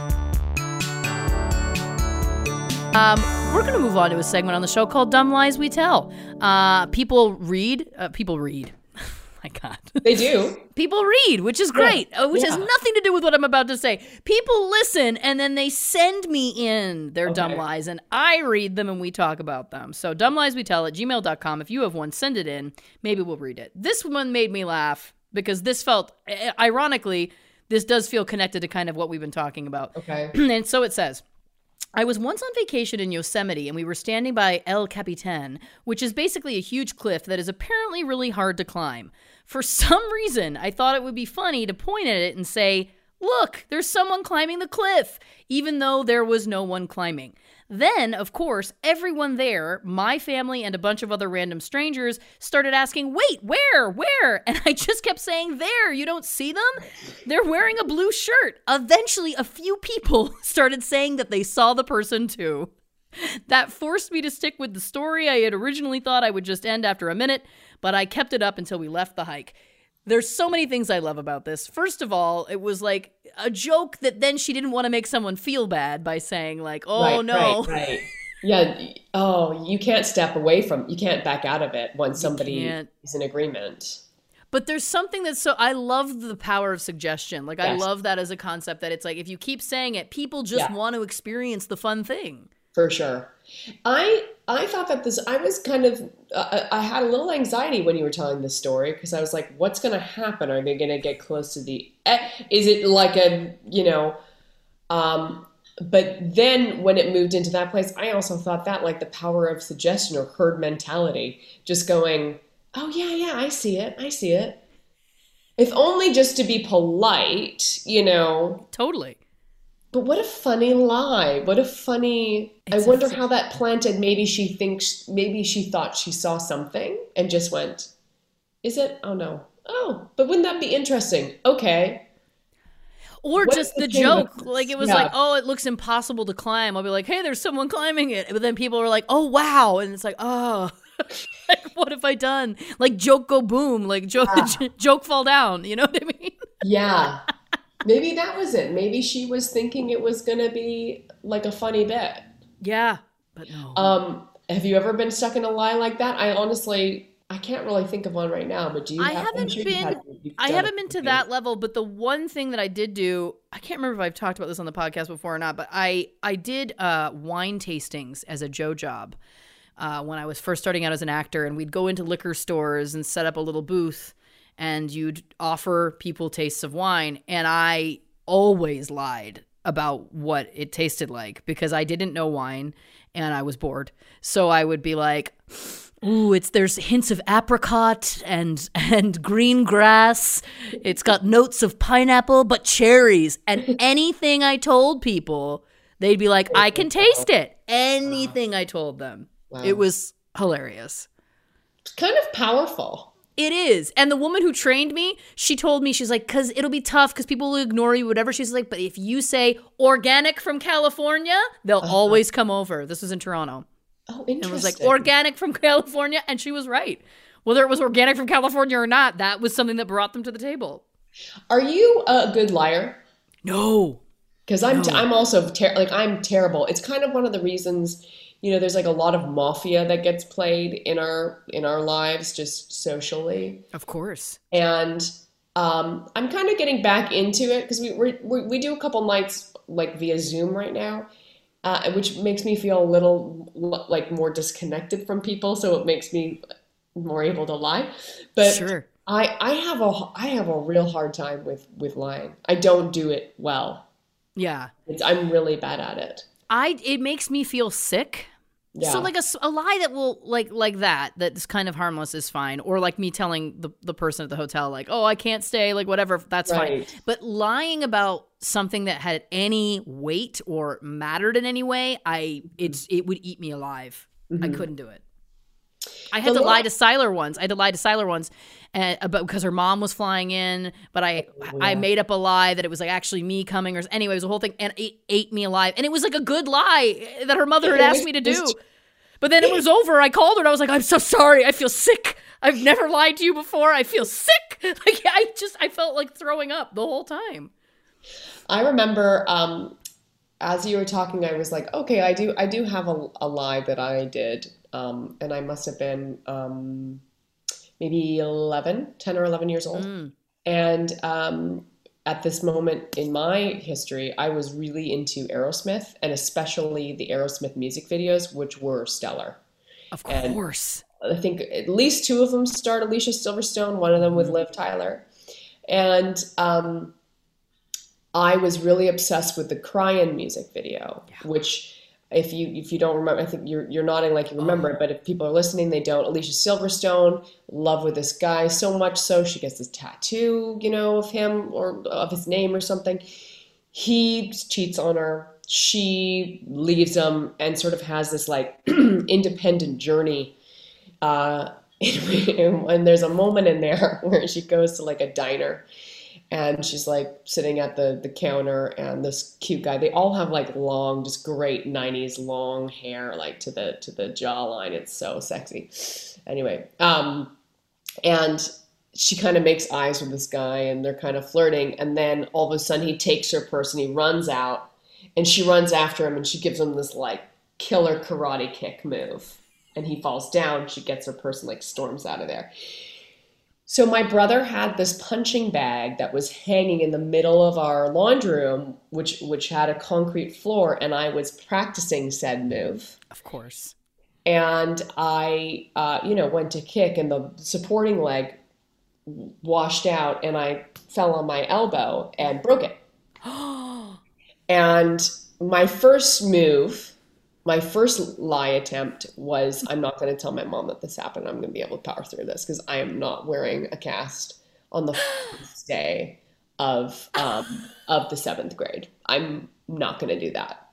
We're going to move on to a segment on the show called Dumb Lies We Tell. People read. My God. They do. People read, which is great, which has nothing to do with what I'm about to say. People listen, and then they send me in their dumb lies, and I read them, and we talk about them. So dumblieswetell@gmail.com. If you have one, send it in. Maybe we'll read it. This one made me laugh because this felt, ironically, this does feel connected to kind of what we've been talking about. Okay. And so it says, I was once on vacation in Yosemite and we were standing by El Capitan, which is basically a huge cliff that is apparently really hard to climb. For some reason, I thought it would be funny to point at it and say, look, there's someone climbing the cliff, even though there was no one climbing. Then, of course, everyone there, my family and a bunch of other random strangers, started asking, wait, where? And I just kept saying, there, you don't see them? They're wearing a blue shirt. Eventually, a few people started saying that they saw the person too. That forced me to stick with the story I had originally thought I would just end after a minute, but I kept it up until we left the hike. There's so many things I love about this. First of all, it was like a joke that then she didn't want to make someone feel bad by saying like, oh, no. Right. Yeah. Oh, you can't you can't back out of it when somebody is in agreement. But there's something that's I love the power of suggestion. Like, I love that as a concept that it's like, if you keep saying it, people just want to experience the fun thing. For sure. I thought that I was kind of, I had a little anxiety when you were telling this story because I was like, what's going to happen? Are they going to get close to is it like but then when it moved into that place, I also thought that like the power of suggestion or herd mentality, just going, oh yeah, I see it. If only just to be polite, Totally. But what a funny lie. I wonder how that planted. Maybe she thought she saw something and just went, is it? Oh, no. Oh, but wouldn't that be interesting? Okay. Or just the joke. Like, it was like, oh, it looks impossible to climb. I'll be like, hey, there's someone climbing it. But then people are like, oh, wow. And it's like, oh, like, what have I done? Like, joke go boom. Like, joke fall down. You know what I mean? Yeah. Maybe that was it. Maybe she was thinking it was going to be like a funny bit. Yeah, but no. Have you ever been stuck in a lie like that? I can't really think of one right now, but do you I haven't been to that level, but the one thing that I did do, I can't remember if I've talked about this on the podcast before or not, but I did wine tastings as a Joe job when I was first starting out as an actor, and we'd go into liquor stores and set up a little booth, and you'd offer people tastes of wine, and I always lied about what it tasted like because I didn't know wine and I was bored. So I would be like, ooh, there's hints of apricot and green grass. It's got notes of pineapple, but cherries. And anything I told people, they'd be like, I can taste it. Anything I told them. Wow. It was hilarious. It's kind of powerful. It is. And the woman who trained me, she told me, she's like, because it'll be tough because people will ignore you, whatever. She's like, but if you say organic from California, they'll always come over. This was in Toronto. Oh, interesting. And it was like, organic from California. And she was right. Whether it was organic from California or not, that was something that brought them to the table. Are you a good liar? No. Because I'm also, I'm terrible. It's kind of one of the reasons, there's like a lot of mafia that gets played in our lives just socially. Of course. And I'm kind of getting back into it because we do a couple nights like via Zoom right now. Which makes me feel a little like more disconnected from people, so it makes me more able to lie. But sure. I have a real hard time with lying. I don't do it well. Yeah, I'm really bad at it. It makes me feel sick. Yeah. So like a lie that will like that's kind of harmless is fine, or like me telling the person at the hotel like, oh, I can't stay, like whatever, that's fine. But lying about something that had any weight or mattered in any way, it would eat me alive. Mm-hmm. I couldn't do it. I had to lie to Siler once. Because her mom was flying in, but I made up a lie that it was like actually me coming, or anyway, it was a whole thing, and it ate me alive. And it was like a good lie that her mother had asked me to do. But then it was over. I called her and I was like, I'm so sorry. I feel sick. I've never lied to you before. I feel sick. Like I felt like throwing up the whole time. I remember as you were talking, I was like, okay, I do have a lie that I did. And I must have been maybe 10 or 11 years old. Mm. And at this moment in my history, I was really into Aerosmith, and especially the Aerosmith music videos, which were stellar. Of course. And I think at least two of them starred Alicia Silverstone, one of them with Liv Tyler. And I was really obsessed with the Cryin' music video, which... If you don't remember, I think you're nodding like you remember it, but if people are listening, they don't. Alicia Silverstone, in love with this guy so much so she gets this tattoo, of him or of his name or something. He cheats on her. She leaves him and sort of has this like independent journey. And there's a moment in there where she goes to like a diner. And she's like sitting at the counter, and this cute guy, they all have like long, just great 90s long hair, like to the jawline. It's so sexy. Anyway, and she kind of makes eyes with this guy, and they're kind of flirting. And then all of a sudden he takes her purse and he runs out, and she runs after him, and she gives him this like killer karate kick move. And he falls down. She gets her purse and like storms out of there. So my brother had this punching bag that was hanging in the middle of our laundry room, which had a concrete floor, and I was practicing said move. Of course. And I, went to kick, and the supporting leg washed out, and I fell on my elbow and broke it. And my first lie attempt was, I'm not going to tell my mom that this happened. I'm going to be able to power through this because I am not wearing a cast on the first day of the 7th grade. I'm not going to do that.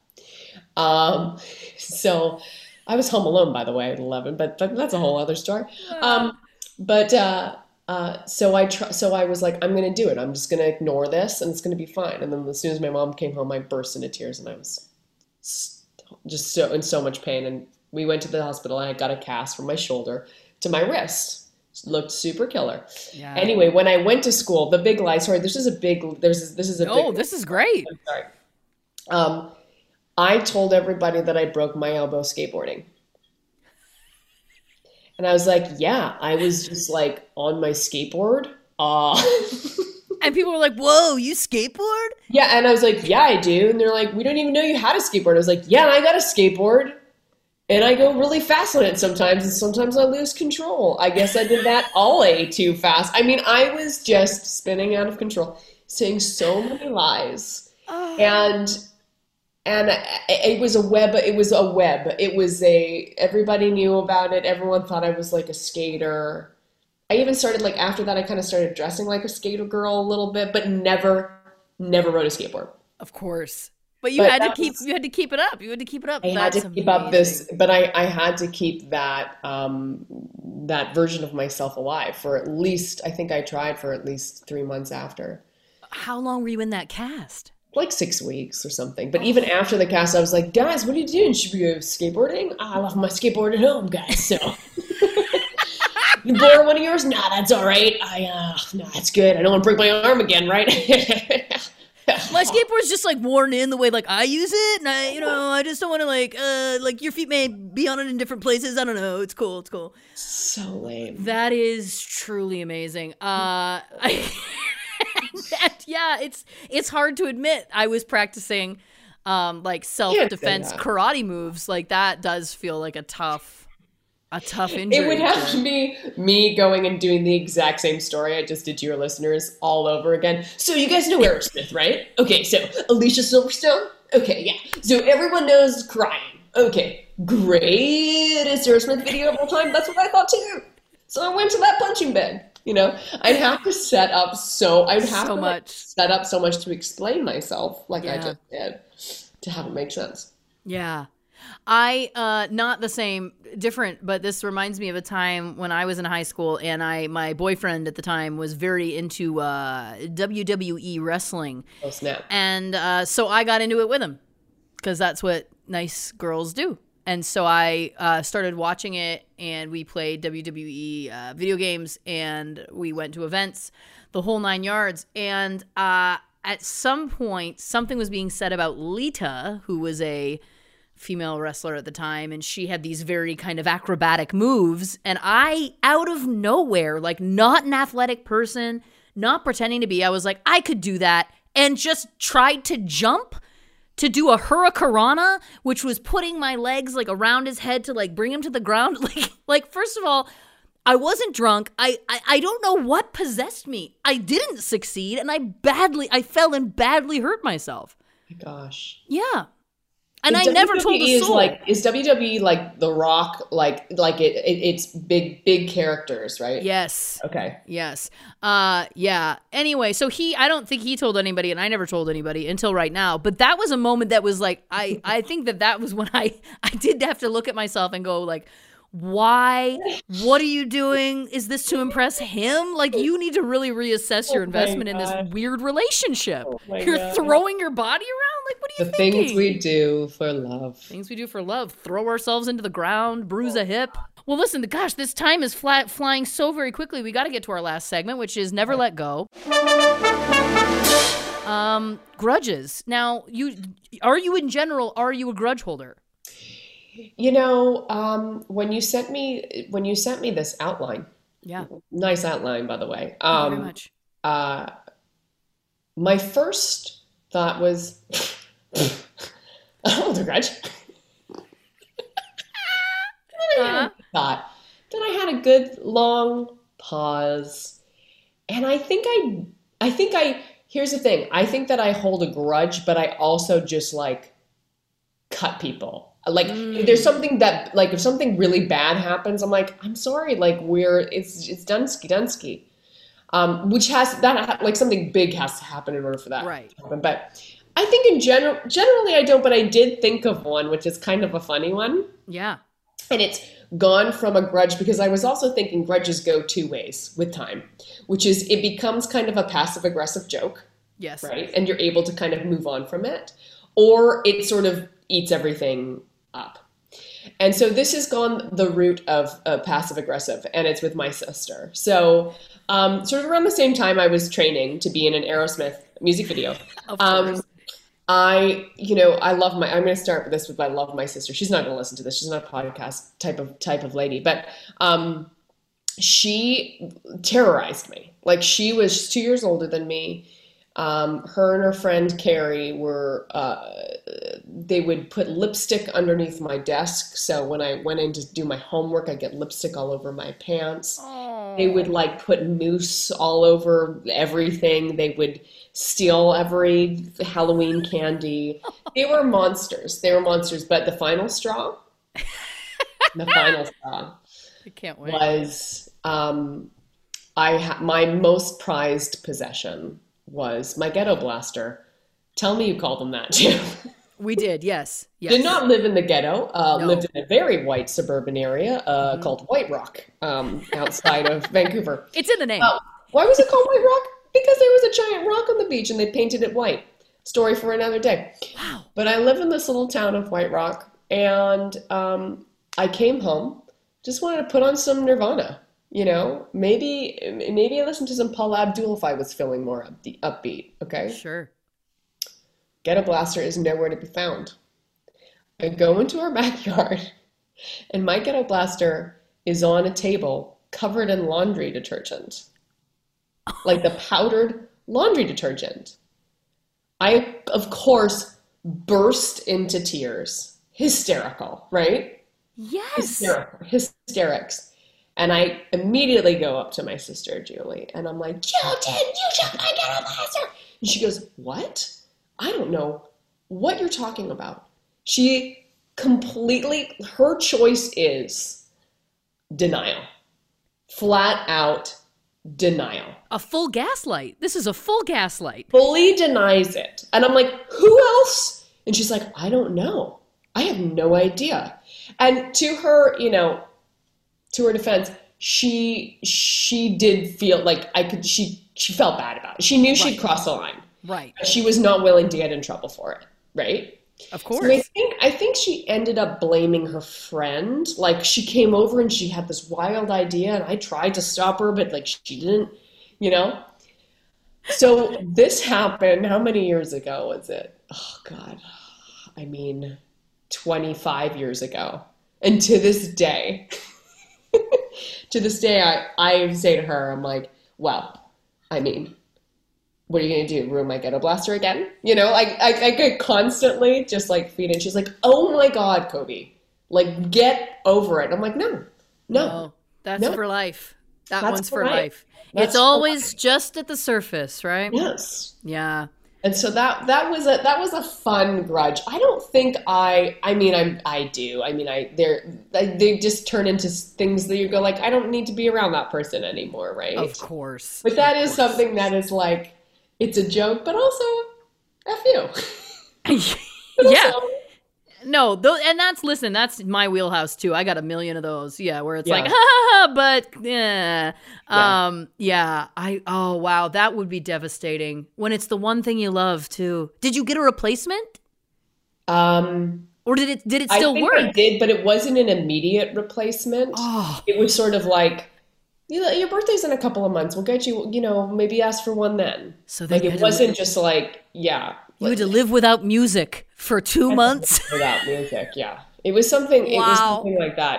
So I was home alone, by the way, at 11, but that's a whole other story. But So I was like, I'm going to do it. I'm just going to ignore this and it's going to be fine. And then as soon as my mom came home, I burst into tears and I was just so in so much pain. And we went to the hospital and I got a cast from my shoulder to my wrist. It looked super killer. Yeah. Anyway, when I went to school, the big lie, sorry, this is great. I'm sorry. I told everybody that I broke my elbow skateboarding. And I was like, yeah, I was just like on my skateboard. And people were like, whoa, you skateboard? Yeah. And I was like, yeah, I do. And they're like, we don't even know you had a skateboard. I was like, yeah, I got a skateboard. And I go really fast on it sometimes. And sometimes I lose control. I guess I did that all way too fast. I mean, I was just spinning out of control, saying so many lies. And it was a web. Everybody knew about it. Everyone thought I was like a skater. I even started after that, I kind of started dressing like a skater girl a little bit, but never rode a skateboard. Of course. But you had to keep it up. You had to keep it up. I had to keep up this, but I had to keep that, that version of myself alive for at least, I think I tried for at least 3 months after. How long were you in that cast? 6 weeks or something. But even after the cast, I was like, guys, what are you doing? Should we go skateboarding? I left my skateboard at home, guys. So you borrow one of yours? Nah, that's all right. No, that's good. I don't want to break my arm again, right? My skateboard's just worn in the way I use it, and I just don't want to your feet may be on it in different places. I don't know. It's cool. It's cool. So lame. That is truly amazing. Yeah, it's hard to admit. I was practicing self-defense karate moves. That does feel like a tough injury. It would have to be me going and doing the exact same story I just did to your listeners all over again. So you guys know Aerosmith, right? Okay, so Alicia Silverstone? Okay, yeah. So everyone knows Crying. Okay, greatest Aerosmith video of all time. That's what I thought too. So I went to that punching bag. I'd have to set up so much to explain myself I just did to have it make sense. Yeah. I, not the same, different, but this reminds me of a time when I was in high school and my boyfriend at the time was very into WWE wrestling. Oh, snap. And so I got into it with him because that's what nice girls do. And so I started watching it, and we played WWE video games, and we went to events, the whole 9 yards. And at some point, something was being said about Lita, who was a female wrestler at the time, and she had these very kind of acrobatic moves. And I, out of nowhere, not an athletic person, not pretending to be, I was like, I could do that, and just tried to jump to do a hurricanrana, which was putting my legs around his head to bring him to the ground. First of all, I wasn't drunk. I don't know what possessed me. I didn't succeed, and I fell and badly hurt myself. My gosh. Yeah. And I never told a soul. Is WWE The Rock? It's big characters, right? Yes. Okay. Yes. Yeah. Anyway, so I don't think he told anybody, and I never told anybody until right now. But that was a moment that was I think that was when I did have to look at myself and go why? What are you doing? Is this to impress him? You need to really reassess your investment in this weird relationship. You're throwing your body around? What are you thinking? The things we do for love. Things we do for love. Throw ourselves into the ground, bruise a hip. Well, listen, gosh, this time is flying so very quickly. We got to get to our last segment, which is Never Let Go. Grudges. Now, are you a grudge holder? When you sent me this outline, nice outline, by the way. Thank you very much. My first thought was, I don't hold a grudge. Thought. Then I had a good long pause, and I think here's the thing. I think that I hold a grudge, but I also just cut people. If there's something that, if something really bad happens, I'm like, I'm sorry, it's Dunsky. Which has, that, something big has to happen in order for that to happen. But I think generally I don't, but I did think of one, which is kind of a funny one. Yeah. And it's gone from a grudge, because I was also thinking grudges go two ways with time, which is it becomes kind of a passive aggressive joke. Yes. Right. And you're able to kind of move on from it, or it sort of eats everything up. And so this has gone the route of passive aggressive, and it's with my sister. So sort of around the same time I was training to be in an Aerosmith music video. Of course. I love I'm going to start with this with I love my sister. She's not going to listen to this. She's not a podcast type of lady, but she terrorized me. Like, she was 2 years older than me. Her and her friend Carrie were, they would put lipstick underneath my desk. So when I went in to do my homework, I'd get lipstick all over my pants. Oh. They would like put mousse all over everything. They would steal every Halloween candy. They were monsters. But the final straw, I can't wait. was, my most prized possession was my ghetto blaster. Tell me you called them that too. We did, yes. Did not live in the ghetto. No. Lived in a very white suburban area called White Rock, outside of Vancouver. It's in the name. Why was it called White Rock? Because there was a giant rock on the beach and they painted it white. Story for another day. Wow. But I live in this little town of White Rock, and I came home, just wanted to put on some Nirvana. You know, maybe I listened to some Paula Abdul if I was feeling more upbeat. Okay. Sure. Ghetto blaster is nowhere to be found. I go into our backyard, and my ghetto blaster is on a table covered in laundry detergent, like the powdered laundry detergent. I, of course, burst into tears, hysterical, right? Yes. Hysterics. And I immediately go up to my sister, Julie, and I'm like, Jilton, you shot my ghetto blaster. And she goes, what? I don't know what you're talking about. She completely, her choice is denial. Flat out denial. A full gaslight. This is a full gaslight. Fully denies it. And I'm like, who else? And she's like, I don't know. I have no idea. And to her, to her defense, she did feel like she felt bad about it. She knew she'd crossed the line. Right. But she was not willing to get in trouble for it. Right. Of course. So I think she ended up blaming her friend. Like, she came over and she had this wild idea, and I tried to stop her, but like she didn't, So this happened, how many years ago was it? Oh God. 25 years ago. And to this day, I say to her, I'm like, well, what are you going to do? Ruin my ghetto blaster again? I could constantly just like feed it. She's like, oh my God, Kobe, like, get over it. I'm like, no, that's for life. That's one's for life. That's it's always just at the surface, right? Yes. Yeah. And so that was a fun grudge. I don't think I do. They just turn into things that you go like, I don't need to be around that person anymore, right? Of course. But that is something that is like, it's a joke, but also F you. Yeah. No, and that's my wheelhouse too. I got a million of those. Yeah, where it's like, but yeah. Oh wow, that would be devastating when it's the one thing you love too. Did you get a replacement? Or did it still work? I did, but it wasn't an immediate replacement. Oh. It was sort of like, your birthday's in a couple of months. We'll get you, maybe ask for one then. So like, it wasn't just like, yeah. You had to live without music for 2 months. Without music, yeah. It was something. Wow. It was something like that.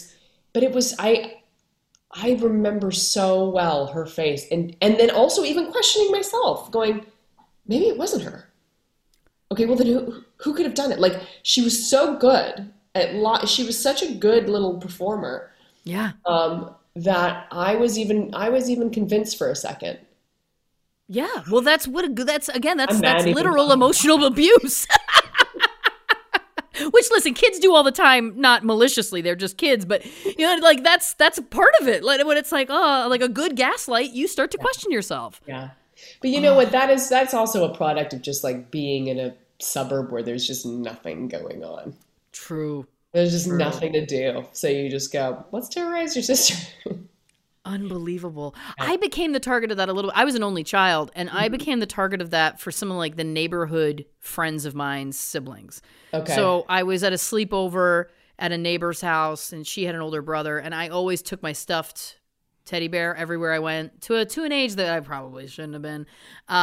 I remember so well her face, and then also even questioning myself, going, maybe it wasn't her. Okay, well then who could have done it? Like, she was so good at she was such a good little performer. Yeah. That I was even convinced for a second. Yeah, well, that's literal emotional abuse. Which, listen, kids do all the time, not maliciously. They're just kids, but like that's a part of it. Like, when it's like, like a good gaslight, you start to question yourself. Yeah, but you know what? That's also a product of just like being in a suburb where there's just nothing going on. True. There's just nothing to do. So you just go, let's terrorize your sister. Unbelievable. I became the target of that a little. I was an only child, and I became the target of that for some of like the neighborhood friends of mine's siblings. Okay. So I was at a sleepover at a neighbor's house, and she had an older brother, and I always took my stuffed teddy bear everywhere I went to an age that I probably shouldn't have been.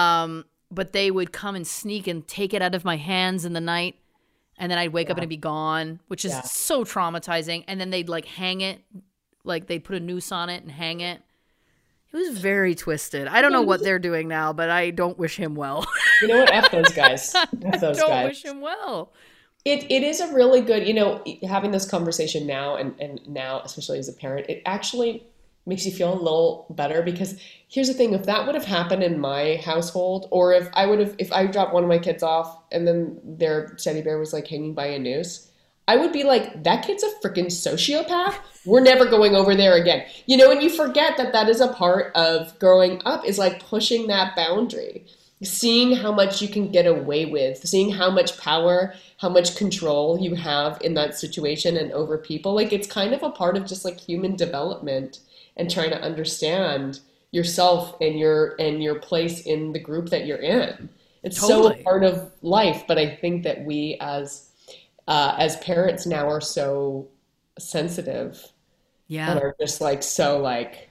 But they would come and sneak and take it out of my hands in the night, and then I'd wake up and it'd be gone, which is so traumatizing. And then they'd like hang it. Like they'd put a noose on it and hang it. It was very twisted. I don't know what they're doing now, but I don't wish him well. You know what? F those guys. F those guys. I don't wish him well. It is a really good, having this conversation now and now, especially as a parent, it actually makes you feel a little better, because here's the thing. If that would have happened in my household, or if I dropped one of my kids off and then their teddy bear was like hanging by a noose, I would be like, that kid's a freaking sociopath. We're never going over there again. And you forget that is a part of growing up, is like pushing that boundary, seeing how much you can get away with, seeing how much power, how much control you have in that situation and over people. Like, it's kind of a part of just like human development and trying to understand yourself and your place in the group that you're in. It's so a part of life. But I think that we as parents now are so sensitive, and are just like, so like,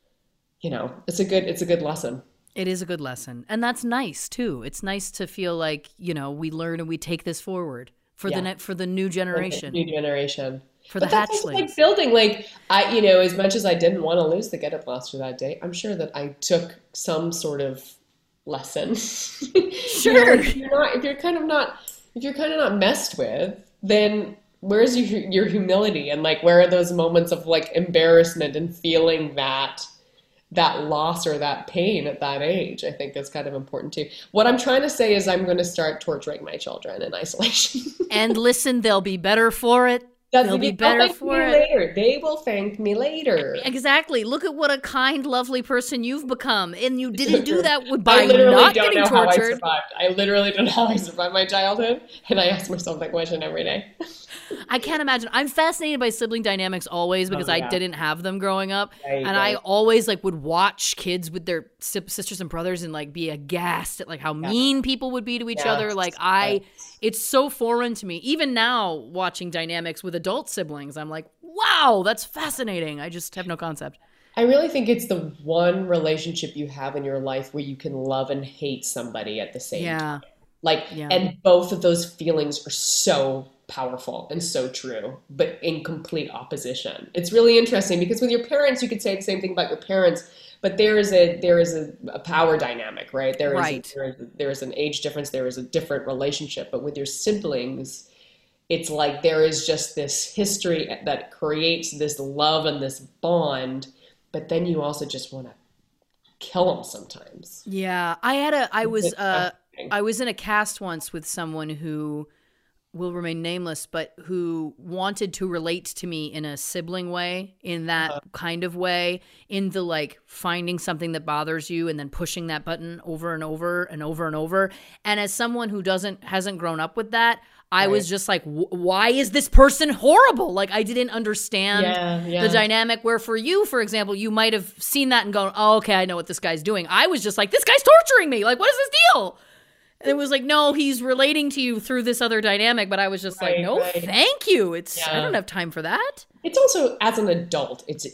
it's a good lesson. It is a good lesson. And that's nice too. It's nice to feel like, we learn and we take this forward for the new generation. New generation. For the hatchlings. Like building, like as much as I didn't want to lose the Get Up Blaster that day, I'm sure that I took some sort of lesson. Sure. If you're kind of not messed with, then where's your humility, and like where are those moments of like embarrassment and feeling that loss or that pain at that age? I think is kind of important too. What I'm trying to say is I'm going to start torturing my children in isolation. And listen, they'll be better for it. They'll be better for it later. They will thank me later. Exactly. Look at what a kind, lovely person you've become, and you didn't do that by not getting tortured. I literally don't know how I survived my childhood, and I ask myself that question every day. I can't imagine. I'm fascinated by sibling dynamics always, because I didn't have them growing up, I always like would watch kids with their sisters and brothers and like be aghast at like how mean people would be to each other. Like it's so foreign to me. Even now, watching dynamics with adult siblings, I'm like, wow, that's fascinating. I just have no concept. I really think it's the one relationship you have in your life where you can love and hate somebody at the same time. And both of those feelings are so powerful and so true, but in complete opposition. It's really interesting, because with your parents, you could say the same thing about your parents, but there is a power dynamic, right? There is an age difference. There is a different relationship. But with your siblings, it's like there is just this history that creates this love and this bond, but then you also just want to kill them sometimes. Yeah, I was in a cast once with someone who will remain nameless, but who wanted to relate to me in a sibling way, in that kind of way, in the like finding something that bothers you and then pushing that button over and over and over and over. And as someone who hasn't grown up with that, I was just like, why is this person horrible? Like, I didn't understand the dynamic, where for you, for example, you might have seen that and gone, oh, okay, I know what this guy's doing. I was just like, this guy's torturing me. Like, what is this deal? And it was like, no, he's relating to you through this other dynamic. But I was just like, no, thank you. I don't have time for that. It's also, as an adult, that's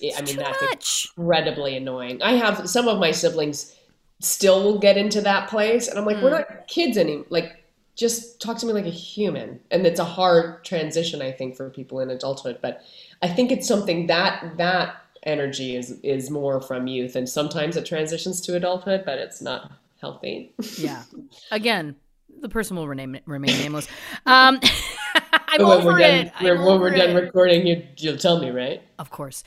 incredibly annoying. I have some of my siblings still will get into that place. And I'm like, we're not kids anymore. Like, just talk to me like a human. And it's a hard transition, I think, for people in adulthood. But I think it's something that energy is more from youth. And sometimes it transitions to adulthood, but it's not healthy. Yeah. Again, the person will remain nameless. I'm over it. When we're done recording, you'll tell me, right? Of course.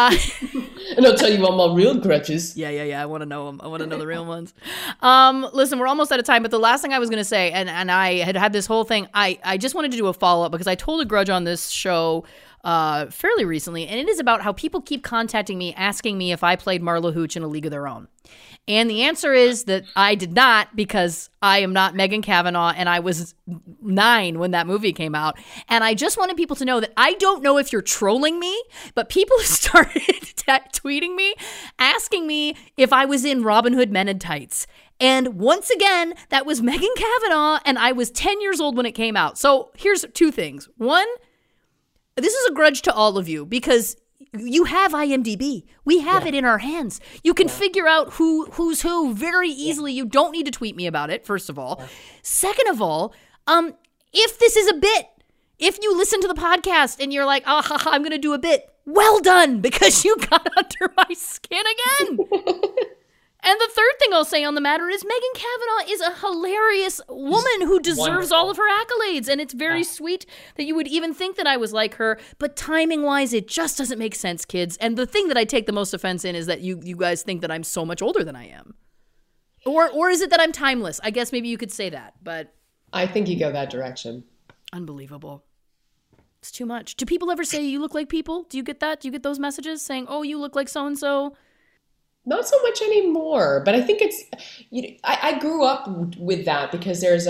And I'll tell you all my real grudges. Yeah. I want to know them. I want to know the real ones. Listen, we're almost out of time, but the last thing I was going to say, and I had this whole thing, I just wanted to do a follow-up, because I told a grudge on this show fairly recently, and it is about how people keep contacting me, asking me if I played Marla Hooch in A League of Their Own. And the answer is that I did not, because I am not Megan Kavanaugh, and I was 9 when that movie came out. And I just wanted people to know that I don't know if you're trolling me, but people started tweeting me, asking me if I was in Robin Hood Men in Tights. And once again, that was Megan Kavanaugh, and I was 10 years old when it came out. So here's 2 things. One, this is a grudge to all of you, because you have IMDb. We have it in our hands. You can figure out who's who very easily. You don't need to tweet me about it, first of all. Second of all, if this is a bit, if you listen to the podcast and you're like, I'm going to do a bit, well done, because you got under my skin again. And the third thing I'll say on the matter is Megan Kavanaugh is a hilarious woman who deserves all of her accolades. And it's very sweet that you would even think that I was like her. But timing-wise, it just doesn't make sense, kids. And the thing that I take the most offense in is that you guys think that I'm so much older than I am. Or is it that I'm timeless? I guess maybe you could say that. But I think you go that direction. Unbelievable. It's too much. Do people ever say you look like people? Do you get that? Do you get those messages saying, oh, you look like so-and-so? Not so much anymore, but I think it's. I grew up with that because there's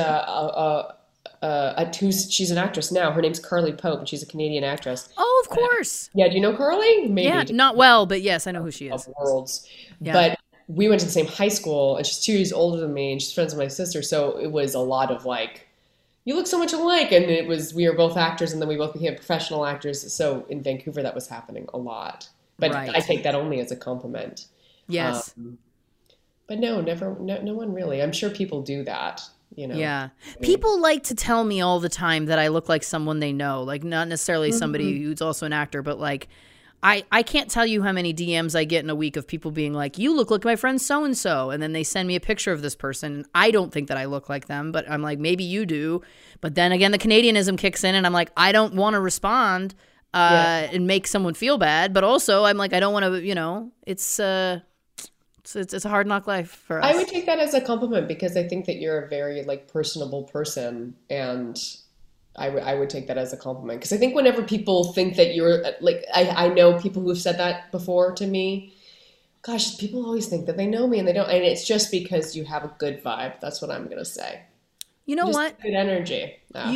she's an actress now. Her name's Carly Pope, and she's a Canadian actress. Oh, of course. Yeah, do you know Carly? Maybe. Yeah, not well, but yes, I know who she is. Of worlds, yeah. But we went to the same high school, and she's 2 years older than me, and she's friends with my sister. So it was a lot of like, you look so much alike, and we were both actors, and then we both became professional actors. So in Vancouver, that was happening a lot. But right. I take that only as a compliment. Yes. But no one really. I'm sure people do that, you know. Yeah. People like to tell me all the time that I look like someone they know, like not necessarily somebody who's also an actor, but like I can't tell you how many DMs I get in a week of people being like, you look like my friend so-and-so. And then they send me a picture of this person. I don't think that I look like them, but I'm like, maybe you do. But then again, the Canadianism kicks in and I'm like, I don't want to respond and make someone feel bad. But also I'm like, I don't want to, you know, it's a hard knock life for us. I would take that as a compliment because I think that you're a very like personable person, and I would take that as a compliment because I think whenever people think that you're like, I know people who have said that before to me. Gosh, people always think that they know me and they don't, and it's just because you have a good vibe. That's what I'm gonna say. You know just what? Good energy.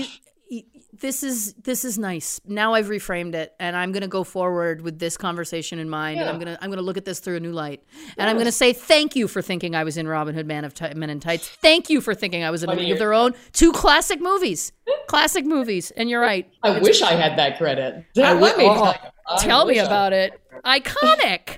This is nice. Now I've reframed it, and I'm going to go forward with this conversation in mind, and I'm going to look at this through a new light, and I'm going to say thank you for thinking I was in Robin Hood Men in Tights. Thank you for thinking I was in A League of Their Own. 2 classic movies, and you're right. I wish I had that credit. Tell me about it. Iconic.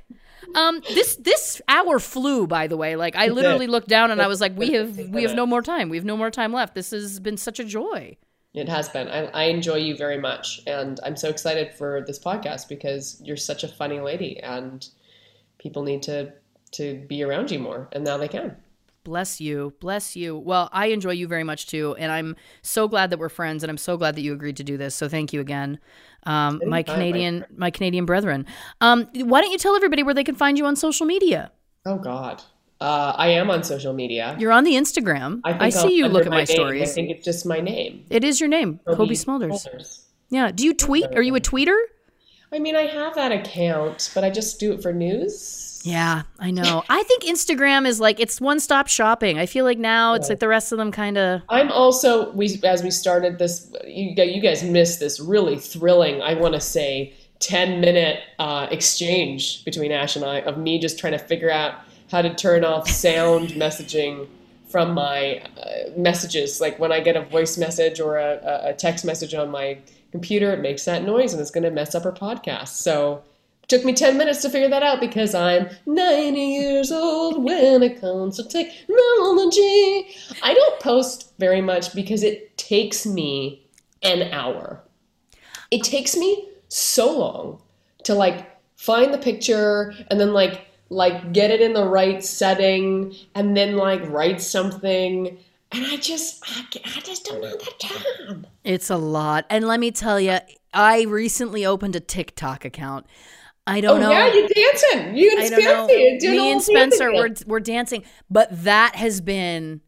This hour flew, by the way. Like I literally looked down and I was like, we have no more time. We have no more time left. This has been such a joy. It has been. I enjoy you very much. And I'm so excited for this podcast because you're such a funny lady and people need to be around you more. And now they can. Bless you. Bless you. Well, I enjoy you very much too. And I'm so glad that we're friends. And I'm so glad that you agreed to do this. So thank you again. My Canadian brethren. Why don't you tell everybody where they can find you on social media? Oh, God. I am on social media. You're on the Instagram. I see you look at my stories. I think it's just my name. It is your name, Kobe Smulders. Yeah. Do you tweet? Are you a tweeter? I mean, I have that account, but I just do it for news. Yeah, I know. I think Instagram is like, it's one-stop shopping. I feel like now it's like the rest of them kind of. I'm also, as we started this, you guys missed this really thrilling, I want to say, 10-minute exchange between Ash and I of me just trying to figure out how to turn off sound messaging from my messages. Like when I get a voice message or a text message on my computer, it makes that noise and it's going to mess up our podcast. So it took me 10 minutes to figure that out because I'm 90 years old when it comes to technology. I don't post very much because it takes me an hour. It takes me so long to like find the picture and then like get it in the right setting and then like write something. And I just don't have that time. It's a lot. And let me tell you, I recently opened a TikTok account. I don't know. Yeah, you're dancing. You and Spencer. Me and Spencer, we're dancing. But that has been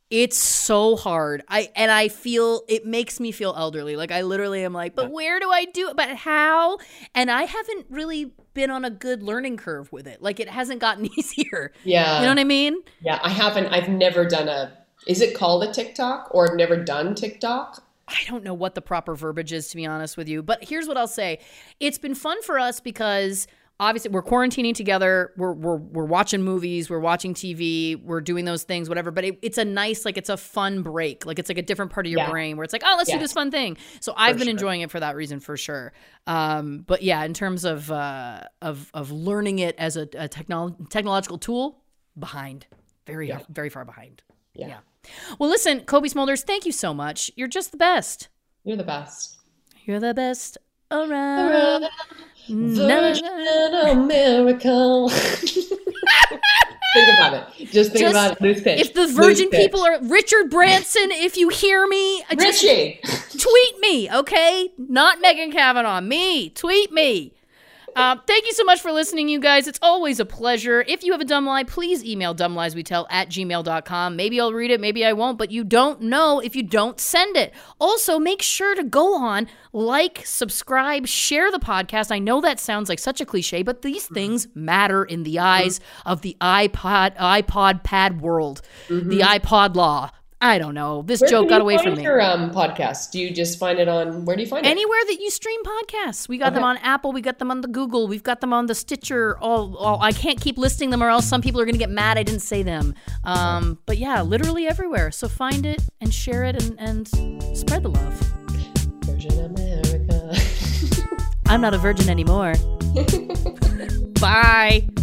It's so hard. I feel it makes me feel elderly. Like I literally am like, but where do I do it? But how? And I haven't really been on a good learning curve with it. Like it hasn't gotten easier. Yeah. You know what I mean? Yeah, I haven't. I've never done is it called a TikTok, or I've never done TikTok? I don't know what the proper verbiage is, to be honest with you. But here's what I'll say. It's been fun for us because obviously we're quarantining together. We're watching movies. We're watching TV. We're doing those things, whatever. But it's a nice, like, it's a fun break. Like, it's like a different part of your brain where it's like, oh, let's do this fun thing. So I've been enjoying it for that reason, for sure. But yeah, in terms of learning it as a technological tool, behind. Very far behind. Yeah. Well, listen, Cobie Smulders, thank you so much. You're just the best. You're the best. You're the best around. Virgin America. Think about it. Just think about it. Loose pitch. If the virgin people are Richard Branson, if you hear me, Richie, tweet me, okay? Not Megan Kavanaugh. Me. Tweet me. Thank you so much for listening, you guys. It's always a pleasure. If you have a dumb lie, please email dumblieswetell@gmail.com. Maybe I'll read it, maybe I won't, but you don't know if you don't send it. Also, make sure to go on, like, subscribe, share the podcast. I know that sounds like such a cliche, but these things matter in the eyes of the iPod pad world, the iPod law. I don't know. This joke got away from me. Where do you find your podcast? Do you just find it on, where do you find it? Anywhere that you stream podcasts. We got them on Apple. We got them on the Google. We've got them on the Stitcher. All I can't keep listing them or else some people are going to get mad I didn't say them. But yeah, literally everywhere. So find it and share it and spread the love. Virgin America. I'm not a virgin anymore. Bye.